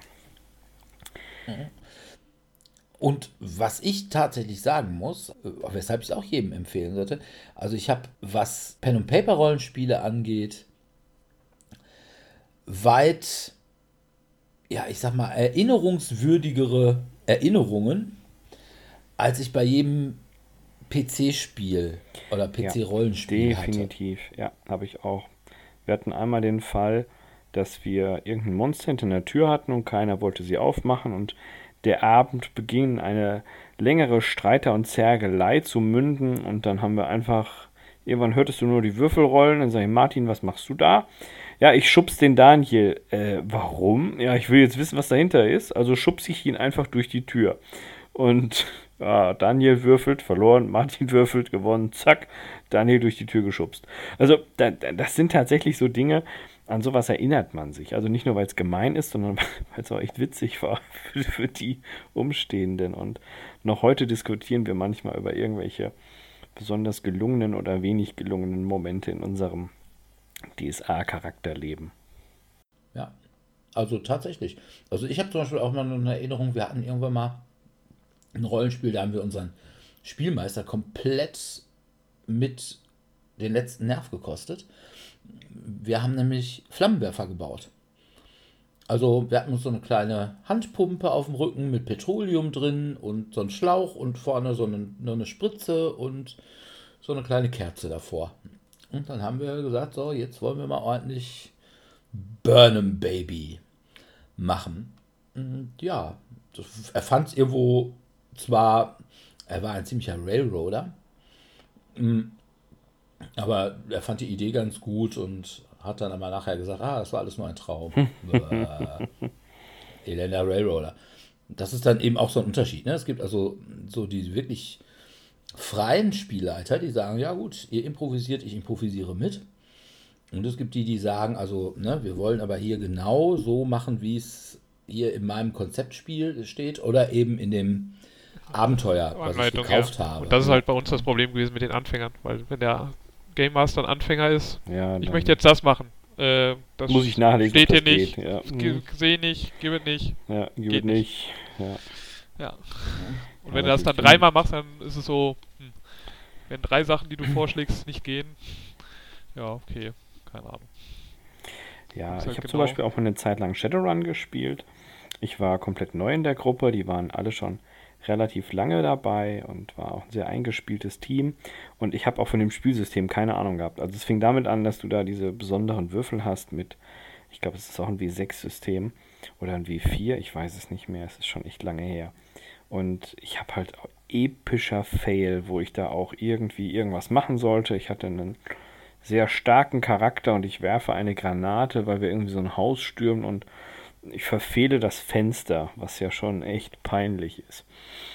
Und was ich tatsächlich sagen muss, äh, weshalb ich es auch jedem empfehlen sollte, also ich habe, was Pen-and-Paper-Rollenspiele angeht, weit, ja, ich sag mal, erinnerungswürdigere Erinnerungen, als ich bei jedem P C-Spiel oder P C-Rollenspiel hatte. Definitiv, ja, habe ich auch. Wir hatten einmal den Fall, dass wir irgendein Monster hinter der Tür hatten und keiner wollte sie aufmachen und der Abend beging eine längere Streiter- und Zergelei zu münden und dann haben wir einfach, irgendwann hörtest du nur die Würfel rollen, dann sag ich, Martin, was machst du da? Ja, ich schubs den Daniel. Äh, warum? Ja, ich will jetzt wissen, was dahinter ist, also schubs ich ihn einfach durch die Tür. Und ja, Daniel würfelt, verloren, Martin würfelt, gewonnen, zack, Daniel durch die Tür geschubst. Also da, da, das sind tatsächlich so Dinge, an sowas erinnert man sich. Also nicht nur, weil es gemein ist, sondern weil es auch echt witzig war für, für die Umstehenden. Und noch heute diskutieren wir manchmal über irgendwelche besonders gelungenen oder wenig gelungenen Momente in unserem D S A-Charakterleben. Ja, also tatsächlich. Also ich habe zum Beispiel auch mal eine Erinnerung, wir hatten irgendwann mal ein Rollenspiel, da haben wir unseren Spielmeister komplett mit den letzten Nerv gekostet. Wir haben nämlich Flammenwerfer gebaut. Also wir hatten uns so eine kleine Handpumpe auf dem Rücken mit Petroleum drin und so einen Schlauch und vorne so eine, eine Spritze und so eine kleine Kerze davor. Und dann haben wir gesagt, so jetzt wollen wir mal ordentlich Burnham Baby machen. Und ja, das, er fand es irgendwo zwar, er war ein ziemlicher Railroader, aber er fand die Idee ganz gut und hat dann aber nachher gesagt, ah, das war alles nur ein Traum. Elender Railroader. Das ist dann eben auch so ein Unterschied. Ne? Es gibt also so die wirklich freien Spielleiter, die sagen, ja gut, ihr improvisiert, ich improvisiere mit. Und es gibt die, die sagen, also, ne, wir wollen aber hier genau so machen, wie es hier in meinem Konzeptspiel steht oder eben in dem Abenteuer, was ich Anleitung, gekauft ja. habe. Und das ist halt bei uns das Problem gewesen mit den Anfängern, weil wenn der Game Master ein Anfänger ist, Ja, ich dann möchte jetzt das machen. Äh, das muss ich nachlesen, steht ob hier das nicht, geht. Ja. ge- Mhm. sehe nicht, gebe nicht. Ja, gibt Geht nicht. Ja. Ja. Und Ja, wenn du das dann natürlich. dreimal machst, dann ist es so, hm, wenn drei Sachen, die du vorschlägst, nicht gehen, ja, okay, keine Ahnung. Ja, Ist ich halt habe zum genau- Beispiel auch mal eine Zeit lang Shadowrun gespielt. Ich war komplett neu in der Gruppe, die waren alle schon relativ lange dabei und war auch ein sehr eingespieltes Team. Und ich habe auch von dem Spielsystem keine Ahnung gehabt. Also es fing damit an, dass du da diese besonderen Würfel hast mit, ich glaube, es ist auch ein W sechs System oder ein W vier, ich weiß es nicht mehr, es ist schon echt lange her. Und ich habe halt auch epischer Fail, wo ich da auch irgendwie irgendwas machen sollte. Ich hatte einen sehr starken Charakter und ich werfe eine Granate, weil wir irgendwie so ein Haus stürmen und ich verfehle das Fenster, was ja schon echt peinlich ist.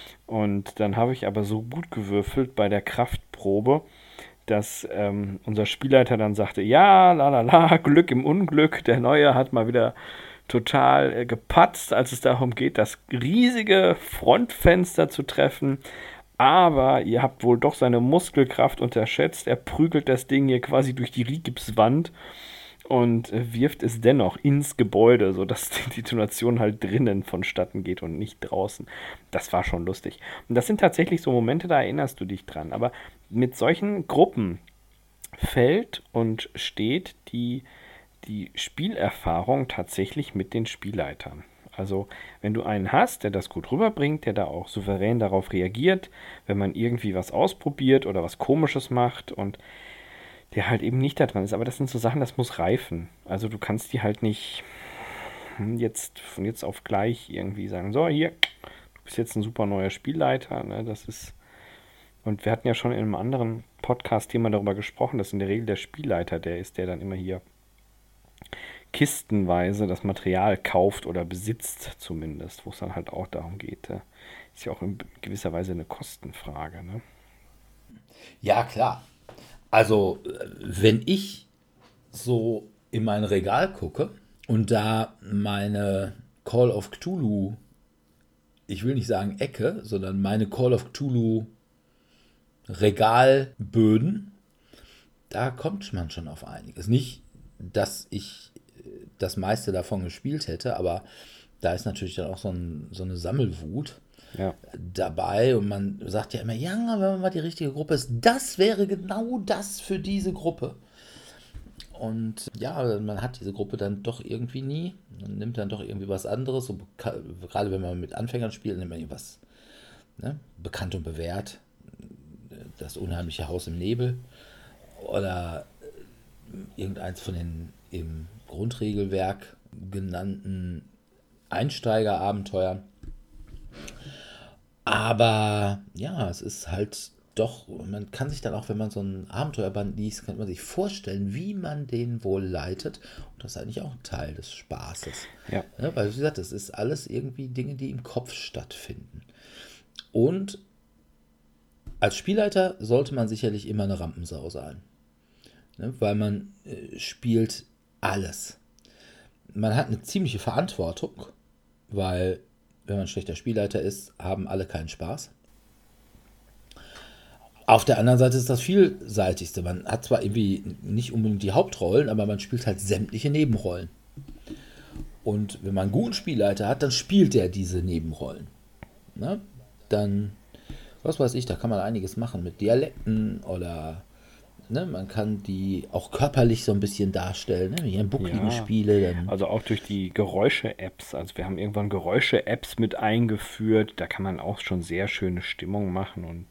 Und dann habe ich aber so gut gewürfelt bei der Kraftprobe, dass ähm, unser Spielleiter dann sagte, ja, la la la, Glück im Unglück, der Neue hat mal wieder total äh, gepatzt, als es darum geht, das riesige Frontfenster zu treffen. Aber ihr habt wohl doch seine Muskelkraft unterschätzt. Er prügelt das Ding hier quasi durch die Rigipswand und äh, wirft es dennoch ins Gebäude, sodass die Detonation halt drinnen vonstatten geht und nicht draußen. Das war schon lustig. Und das sind tatsächlich so Momente, da erinnerst du dich dran. Aber mit solchen Gruppen fällt und steht die, die Spielerfahrung tatsächlich mit den Spielleitern. Also, wenn du einen hast, der das gut rüberbringt, der da auch souverän darauf reagiert, wenn man irgendwie was ausprobiert oder was Komisches macht und der halt eben nicht da dran ist. Aber das sind so Sachen, das muss reifen. Also, du kannst die halt nicht hm, jetzt von jetzt auf gleich irgendwie sagen, so, hier, du bist jetzt ein super neuer Spielleiter. Ne? Das ist. Und wir hatten ja schon in einem anderen Podcast-Thema darüber gesprochen, dass in der Regel der Spielleiter der ist, der dann immer hier kistenweise das Material kauft oder besitzt zumindest, wo es dann halt auch darum geht. äh, Ist ja auch in gewisser Weise eine Kostenfrage. Ne? Ja, klar. Also, äh, wenn ich so in mein Regal gucke und da meine Call of Cthulhu, ich will nicht sagen Ecke, sondern meine Call of Cthulhu Regalböden, da kommt man schon auf einiges. Nicht, dass ich das meiste davon gespielt hätte, aber da ist natürlich dann auch so, ein, so eine Sammelwut Ja. dabei und man sagt ja immer, ja, wenn man mal die richtige Gruppe ist, das wäre genau das für diese Gruppe. Und ja, man hat diese Gruppe dann doch irgendwie nie. Man nimmt dann doch irgendwie was anderes. So, gerade wenn man mit Anfängern spielt, nimmt man irgendwas, ne, bekannt und bewährt. Das unheimliche Haus im Nebel. Oder irgendeins von den im Grundregelwerk genannten Einsteigerabenteuern. Aber ja, es ist halt doch, man kann sich dann auch, wenn man so ein Abenteuerband liest, kann man sich vorstellen, wie man den wohl leitet. Und das ist eigentlich auch ein Teil des Spaßes. Ja. Ja, weil, wie gesagt, das ist alles irgendwie Dinge, die im Kopf stattfinden. Und als Spielleiter sollte man sicherlich immer eine Rampensau sein. Ne, weil man äh, spielt alles. Man hat eine ziemliche Verantwortung, weil wenn man ein schlechter Spielleiter ist, haben alle keinen Spaß. Auf der anderen Seite ist das Vielseitigste. Man hat zwar irgendwie nicht unbedingt die Hauptrollen, aber man spielt halt sämtliche Nebenrollen. Und wenn man einen guten Spielleiter hat, dann spielt er diese Nebenrollen. Ne? Dann, was weiß ich, da kann man einiges machen mit Dialekten oder ne, man kann die auch körperlich so ein bisschen darstellen. Ne? Wenn ich einen Buckligen Ja. spiele, dann Also auch durch die Geräusche-Apps. Also wir haben irgendwann Geräusche-Apps mit eingeführt. Da kann man auch schon sehr schöne Stimmung machen und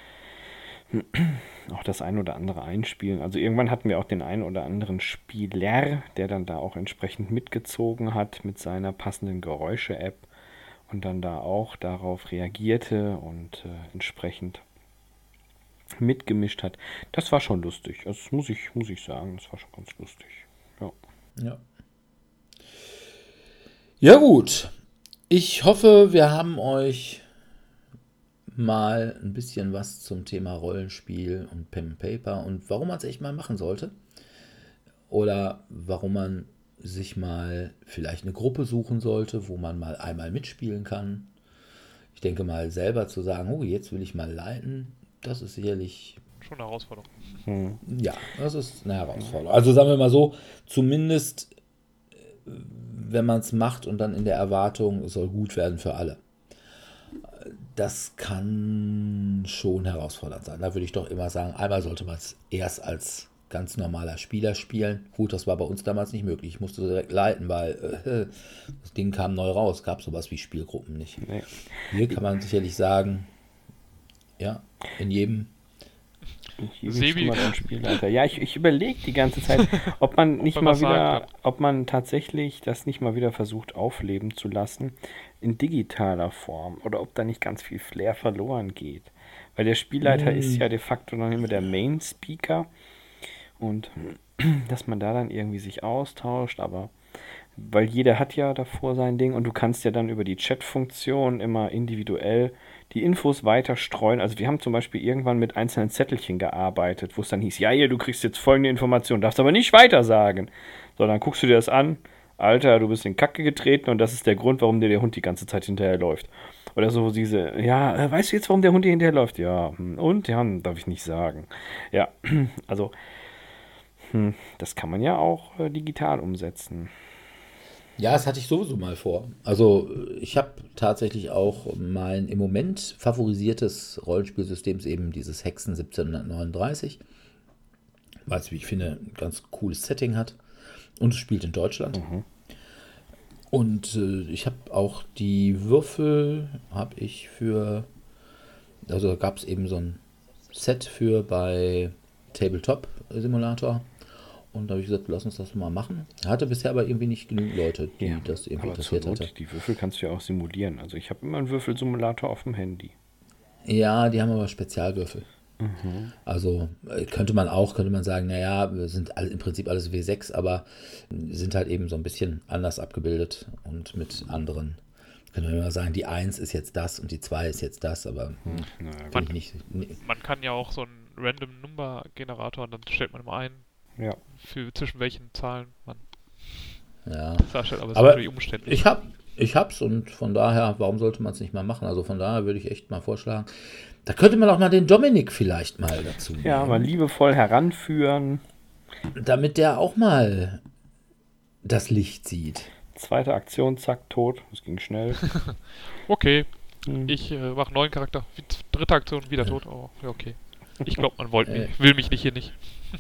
auch das ein oder andere einspielen. Also irgendwann hatten wir auch den einen oder anderen Spieler, der dann da auch entsprechend mitgezogen hat mit seiner passenden Geräusche-App und dann da auch darauf reagierte und äh, entsprechend mitgemischt hat. Das war schon lustig. Also das muss ich, muss ich sagen, das war schon ganz lustig. Ja. ja. Ja gut, ich hoffe, wir haben euch mal ein bisschen was zum Thema Rollenspiel und Pen and Paper und warum man es echt mal machen sollte. Oder warum man sich mal vielleicht eine Gruppe suchen sollte, wo man mal einmal mitspielen kann. Ich denke mal, selber zu sagen, oh, jetzt will ich mal leiten, das ist sicherlich... Schon eine Herausforderung. Hm. Ja, das ist eine Herausforderung. Also sagen wir mal so, zumindest wenn man es macht und dann in der Erwartung, es soll gut werden für alle. Das kann schon herausfordernd sein. Da würde ich doch immer sagen, einmal sollte man es erst als ganz normaler Spieler spielen. Gut, das war bei uns damals nicht möglich. Ich musste direkt leiten, weil äh, das Ding kam neu raus. Gab sowas wie Spielgruppen nicht. Nee. Hier kann man sicherlich sagen, ja, in jedem Sebi. Spielleiter. Ja, ich, ich überlege die ganze Zeit, ob man nicht Ob mal man was sagen wieder, kann. ob man tatsächlich das nicht mal wieder versucht aufleben zu lassen in digitaler Form oder ob da nicht ganz viel Flair verloren geht. Weil der Spielleiter Mm. ist ja de facto noch immer der Main Speaker und dass man da dann irgendwie sich austauscht, aber weil jeder hat ja davor sein Ding und du kannst ja dann über die Chat-Funktion immer individuell die Infos weiter streuen. Also wir haben zum Beispiel irgendwann mit einzelnen Zettelchen gearbeitet, wo es dann hieß, ja, hier, du kriegst jetzt folgende Information, darfst aber nicht weiter sagen. So, dann guckst du dir das an, Alter, du bist in Kacke getreten und das ist der Grund, warum dir der Hund die ganze Zeit hinterherläuft. Oder so diese, ja, äh, weißt du jetzt, warum der Hund dir hinterherläuft? Ja, hm, und? Ja, hm, darf ich nicht sagen. Ja, also, hm, das kann man ja auch äh, digital umsetzen. Ja, das hatte ich sowieso mal vor. Also ich habe tatsächlich auch mein im Moment favorisiertes Rollenspielsystem ist eben dieses Hexen siebzehnhundertneununddreißig, weil es, wie ich finde, ein ganz cooles Setting hat und es spielt in Deutschland. Mhm. Und äh, ich habe auch die Würfel, habe ich für, also da gab es eben so ein Set für bei Tabletop Simulator. Und da habe ich gesagt, lass uns das mal machen. Hatte bisher aber irgendwie nicht genügend Leute, die Ja, das irgendwie aber zur interessiert Not, hatte. die Würfel kannst du ja auch simulieren. Also ich habe immer einen Würfelsimulator auf dem Handy. Ja, die haben aber Spezialwürfel. Also äh, könnte man auch, könnte man sagen, naja, wir sind alle, im Prinzip alles W sechs, aber sind halt eben so ein bisschen anders abgebildet und mit anderen. Könnte man immer sagen, die eins ist jetzt das und die zwei ist jetzt das, aber hm, Naja, kann ich nicht. Nee. Man kann ja auch so einen Random Number Generator und dann stellt man immer ein, ja. für zwischen welchen Zahlen man Ja. das darstellt, aber es ist Aber natürlich umständlich. Ich hab, ich hab's und von daher, warum sollte man es nicht mal machen? Also von daher würde ich echt mal vorschlagen, da könnte man auch mal den Dominik vielleicht mal dazu nehmen. Ja, mal liebevoll heranführen. Damit der auch mal das Licht sieht. Zweite Aktion, zack, tot. Das ging schnell. Okay, Hm. ich äh, mache neuen Charakter. Wie- Dritte Aktion, wieder tot. Oh, ja, okay. Ich glaube, man wollte Äh. mich, will mich nicht hier nicht.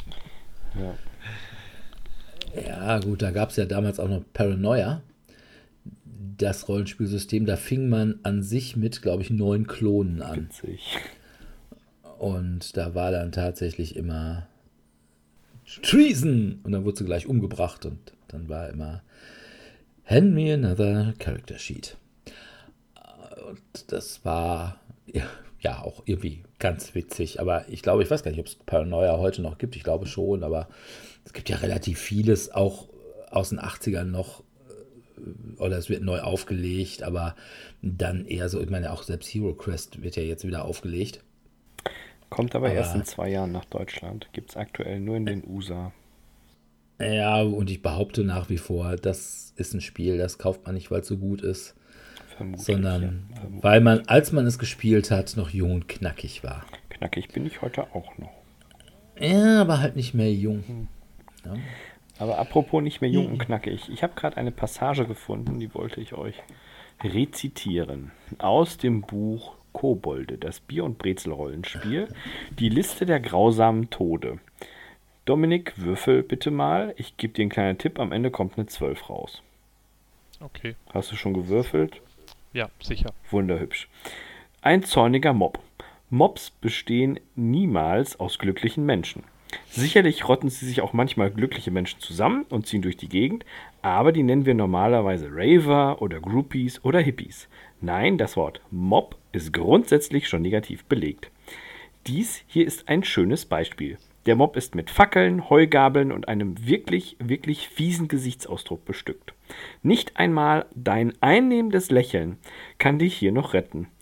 Ja. Ja, gut, da gab es ja damals auch noch Paranoia. Das Rollenspielsystem, da fing man an sich mit, glaube ich, neun Klonen an. Witzig. Und da war dann tatsächlich immer Treason! Und dann wurde sie gleich umgebracht und dann war immer Hand me another character sheet. Und das war ja, ja auch irgendwie ganz witzig. Aber ich glaube, ich weiß gar nicht, ob es Paranoia heute noch gibt. Ich glaube schon, aber es gibt ja relativ vieles, auch aus den achtzigern noch. Oder es wird neu aufgelegt, aber dann eher so, ich meine, auch selbst Hero Quest wird ja jetzt wieder aufgelegt. Kommt aber, Aber- erst in zwei Jahren nach Deutschland. Gibt es aktuell nur in den U S A. Ja, und ich behaupte nach wie vor, das ist ein Spiel, das kauft man nicht, weil es so gut ist, Vermutlich. sondern ja, vermutlich. weil man, als man es gespielt hat, noch jung und knackig war. Knackig bin ich heute auch noch. Ja, aber halt nicht mehr jung. Ja. Aber apropos nicht mehr jung und knackig. Ich habe gerade eine Passage gefunden, die wollte ich euch rezitieren. Aus dem Buch Kobolde, das Bier- und Brezel-Rollenspiel. Die Liste der grausamen Tode. Dominik, würfel bitte mal. Ich gebe dir einen kleinen Tipp. Am Ende kommt eine zwölf raus. Okay, Hast du schon gewürfelt? ja, sicher. Wunderhübsch. Ein zorniger Mob. Mobs bestehen niemals aus glücklichen Menschen. Sicherlich rotten sie sich auch manchmal glückliche Menschen zusammen und ziehen durch die Gegend, aber die nennen wir normalerweise Raver oder Groupies oder Hippies. Nein, das Wort Mob ist grundsätzlich schon negativ belegt. Dies hier ist ein schönes Beispiel. Der Mob ist mit Fackeln, Heugabeln und einem wirklich, wirklich fiesen Gesichtsausdruck bestückt. Nicht einmal dein einnehmendes Lächeln kann dich hier noch retten.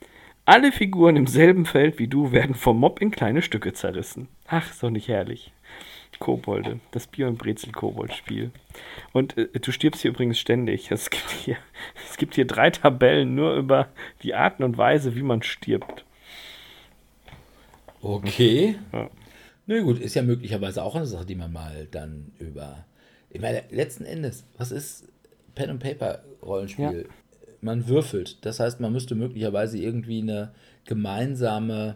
Alle Figuren im selben Feld wie du werden vom Mob in kleine Stücke zerrissen. Ach, so nicht herrlich. Kobolde, das Bier- und Brezel-Kobold-Spiel. Und äh, du stirbst hier übrigens ständig. Es gibt, hier, es gibt hier drei Tabellen nur über die Arten und Weise, wie man stirbt. Okay. Ja. Na gut, ist ja möglicherweise auch eine Sache, die man mal dann über... Ich meine, letzten Endes, was ist Pen and Paper Rollenspiel? Ja. Man würfelt. Das heißt, man müsste möglicherweise irgendwie eine gemeinsame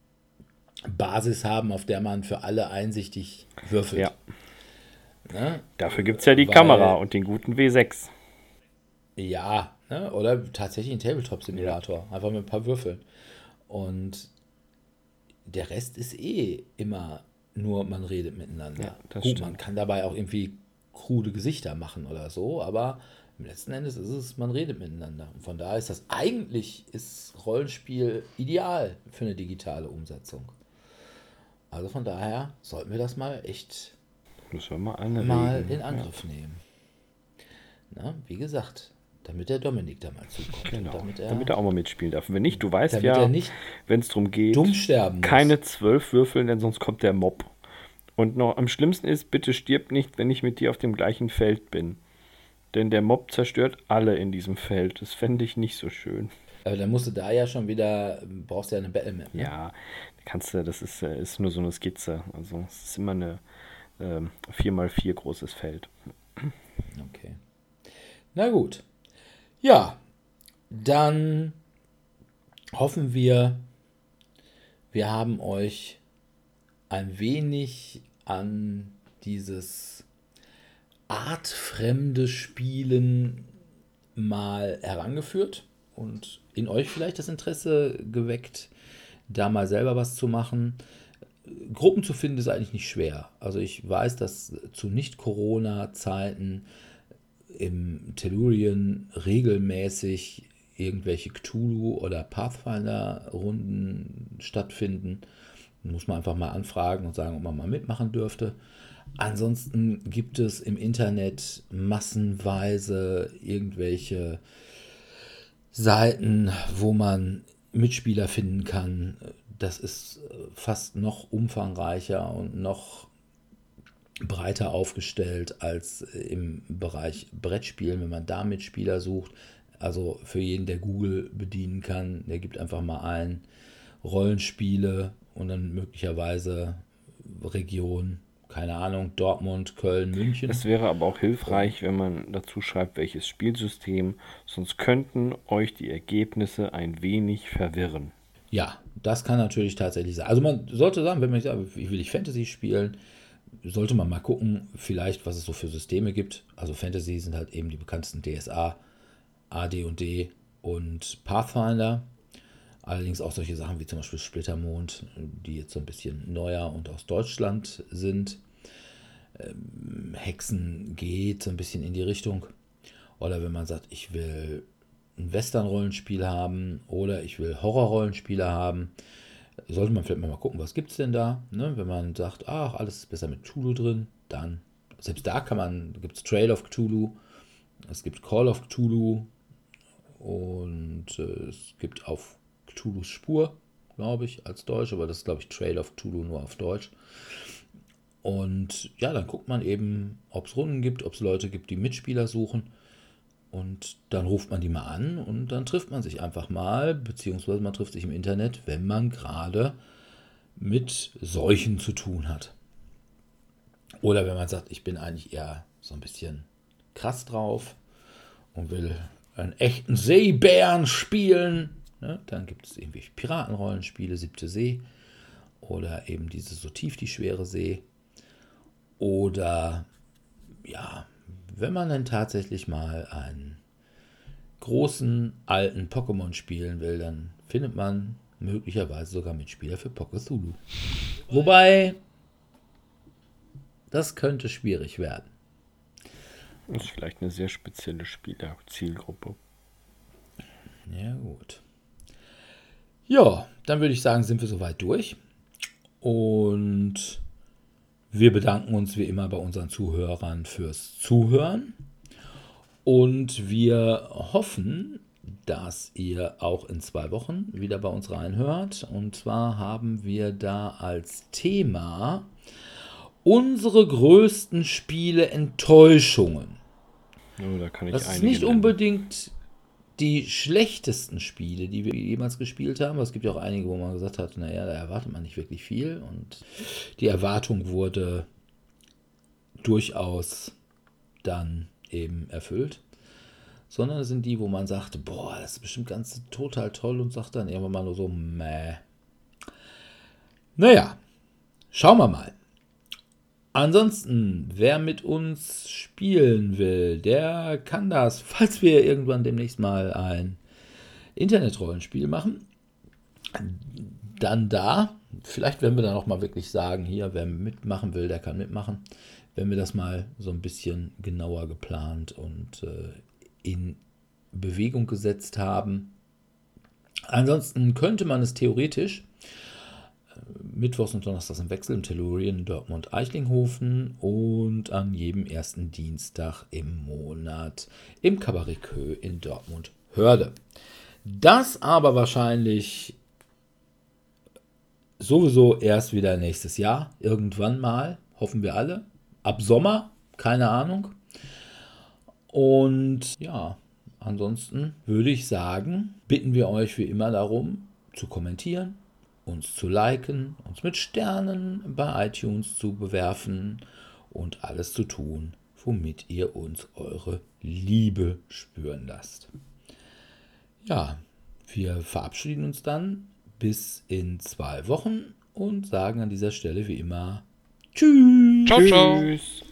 Basis haben, auf der man für alle einsichtig würfelt. Ja. Ne? Dafür gibt es ja die Weil, Kamera und den guten W sechs. Ja, ne? Oder tatsächlich einen Tabletop-Simulator. Ja. Einfach mit ein paar Würfeln. Und der Rest ist eh immer nur, man redet miteinander. Ja, das Gut, stimmt. man kann dabei auch irgendwie krude Gesichter machen oder so, aber im letzten Endes ist es, man redet miteinander. Und von daher ist das eigentlich, ist Rollenspiel ideal für eine digitale Umsetzung. Also von daher sollten wir das mal echt Müssen wir mal, eine mal Regel. in Angriff Ja. nehmen. Na, wie gesagt, damit der Dominik da mal zukommt. Genau, Und damit, er, damit er auch mal mitspielen darf. Wenn nicht, du weißt damit ja, er nicht wenn es darum geht, dumm sterben muss. keine zwölf würfeln, denn sonst kommt der Mob. Und noch am schlimmsten ist, bitte stirb nicht, wenn ich mit dir auf dem gleichen Feld bin. Denn der Mob zerstört alle in diesem Feld. Das fände ich nicht so schön. Aber dann musst du da ja schon wieder, brauchst du ja eine Battlemap. Ne? Ja, kannst du, das ist, äh, ist nur so eine Skizze. Also es ist immer eine ähm, vier mal vier großes Feld. Okay. Na gut. Ja, dann hoffen wir, wir haben euch ein wenig an dieses artfremde Spielen mal herangeführt und in euch vielleicht das Interesse geweckt, da mal selber was zu machen. Gruppen zu finden ist eigentlich nicht schwer. Also ich weiß, dass zu Nicht-Corona-Zeiten im Tellurien regelmäßig irgendwelche Cthulhu- oder Pathfinder-Runden stattfinden. Muss man einfach mal anfragen und sagen, ob man mal mitmachen dürfte. Ansonsten gibt es im Internet massenweise irgendwelche Seiten, wo man Mitspieler finden kann. Das ist fast noch umfangreicher und noch breiter aufgestellt als im Bereich Brettspielen, wenn man da Mitspieler sucht. Also für jeden, der Google bedienen kann, der gibt einfach mal ein Rollenspiele und dann möglicherweise Region, keine Ahnung, Dortmund, Köln, München. Es wäre aber auch hilfreich, wenn man dazu schreibt, welches Spielsystem, sonst könnten euch die Ergebnisse ein wenig verwirren. Ja, das kann natürlich tatsächlich sein. Also man sollte sagen, wenn man sagt, wie will ich Fantasy spielen, sollte man mal gucken, vielleicht, was es so für Systeme gibt. Also Fantasy sind halt eben die bekanntesten D S A, A D und D und Pathfinder. Allerdings auch solche Sachen wie zum Beispiel Splittermond, die jetzt so ein bisschen neuer und aus Deutschland sind. Ähm, Hexen geht so ein bisschen in die Richtung. Oder wenn man sagt, ich will ein Western-Rollenspiel haben oder ich will Horror-Rollenspiele haben, sollte man vielleicht mal gucken, was gibt es denn da. Ne? Wenn man sagt, ach, alles ist besser mit Cthulhu drin, dann, selbst da kann man, gibt es Trail of Cthulhu, es gibt Call of Cthulhu und äh, es gibt auf Cthulhus Spur, glaube ich, als Deutsch, aber das ist, glaube ich, Trail of Cthulhu nur auf Deutsch. Und ja, dann guckt man eben, ob es Runden gibt, ob es Leute gibt, die Mitspieler suchen. Und dann ruft man die mal an und dann trifft man sich einfach mal, beziehungsweise man trifft sich im Internet, wenn man gerade mit solchen zu tun hat. Oder wenn man sagt, ich bin eigentlich eher so ein bisschen krass drauf und will einen echten Seebären spielen, ne? Dann gibt es irgendwie Piratenrollenspiele, Siebte See oder eben diese So tief die schwere See. Oder ja, wenn man dann tatsächlich mal einen großen, alten Pokémon spielen will, dann findet man möglicherweise sogar Mitspieler für Pokéthulu. Wobei, das könnte schwierig werden. Das ist vielleicht eine sehr spezielle Spieler-Zielgruppe. Ja, gut. Ja, dann würde ich sagen, sind wir soweit durch. Und wir bedanken uns wie immer bei unseren Zuhörern fürs Zuhören. Und wir hoffen, dass ihr auch in zwei Wochen wieder bei uns reinhört. Und zwar haben wir da als Thema unsere größten Spiele-Enttäuschungen. Oh, da kann ich Das ist einige nicht nennen. unbedingt die schlechtesten Spiele, die wir jemals gespielt haben. Es gibt ja auch einige, wo man gesagt hat, naja, da erwartet man nicht wirklich viel. Und die Erwartung wurde durchaus dann eben erfüllt. Sondern es sind die, wo man sagt, boah, das ist bestimmt ganz total toll und sagt dann irgendwann mal nur so, meh. Naja, schauen wir mal. Ansonsten, wer mit uns spielen will, der kann das, falls wir irgendwann demnächst mal ein Internet-Rollenspiel machen, dann da. Vielleicht werden wir dann auch mal wirklich sagen, hier, wer mitmachen will, der kann mitmachen. Wenn wir das mal so ein bisschen genauer geplant und äh, in Bewegung gesetzt haben. Ansonsten könnte man es theoretisch mittwochs und donnerstags im Wechsel im Tellurien, Dortmund, Eichlinghofen und an jedem ersten Dienstag im Monat im Cabaret Kö in Dortmund Hörde. Das aber wahrscheinlich sowieso erst wieder nächstes Jahr, irgendwann mal, hoffen wir alle. Ab Sommer, keine Ahnung. Und ja, ansonsten würde ich sagen, bitten wir euch wie immer darum, zu kommentieren, uns zu liken, uns mit Sternen bei iTunes zu bewerfen und alles zu tun, womit ihr uns eure Liebe spüren lasst. Ja, wir verabschieden uns dann bis in zwei Wochen und sagen an dieser Stelle wie immer Tschüss. Ciao, ciao. Tschüss.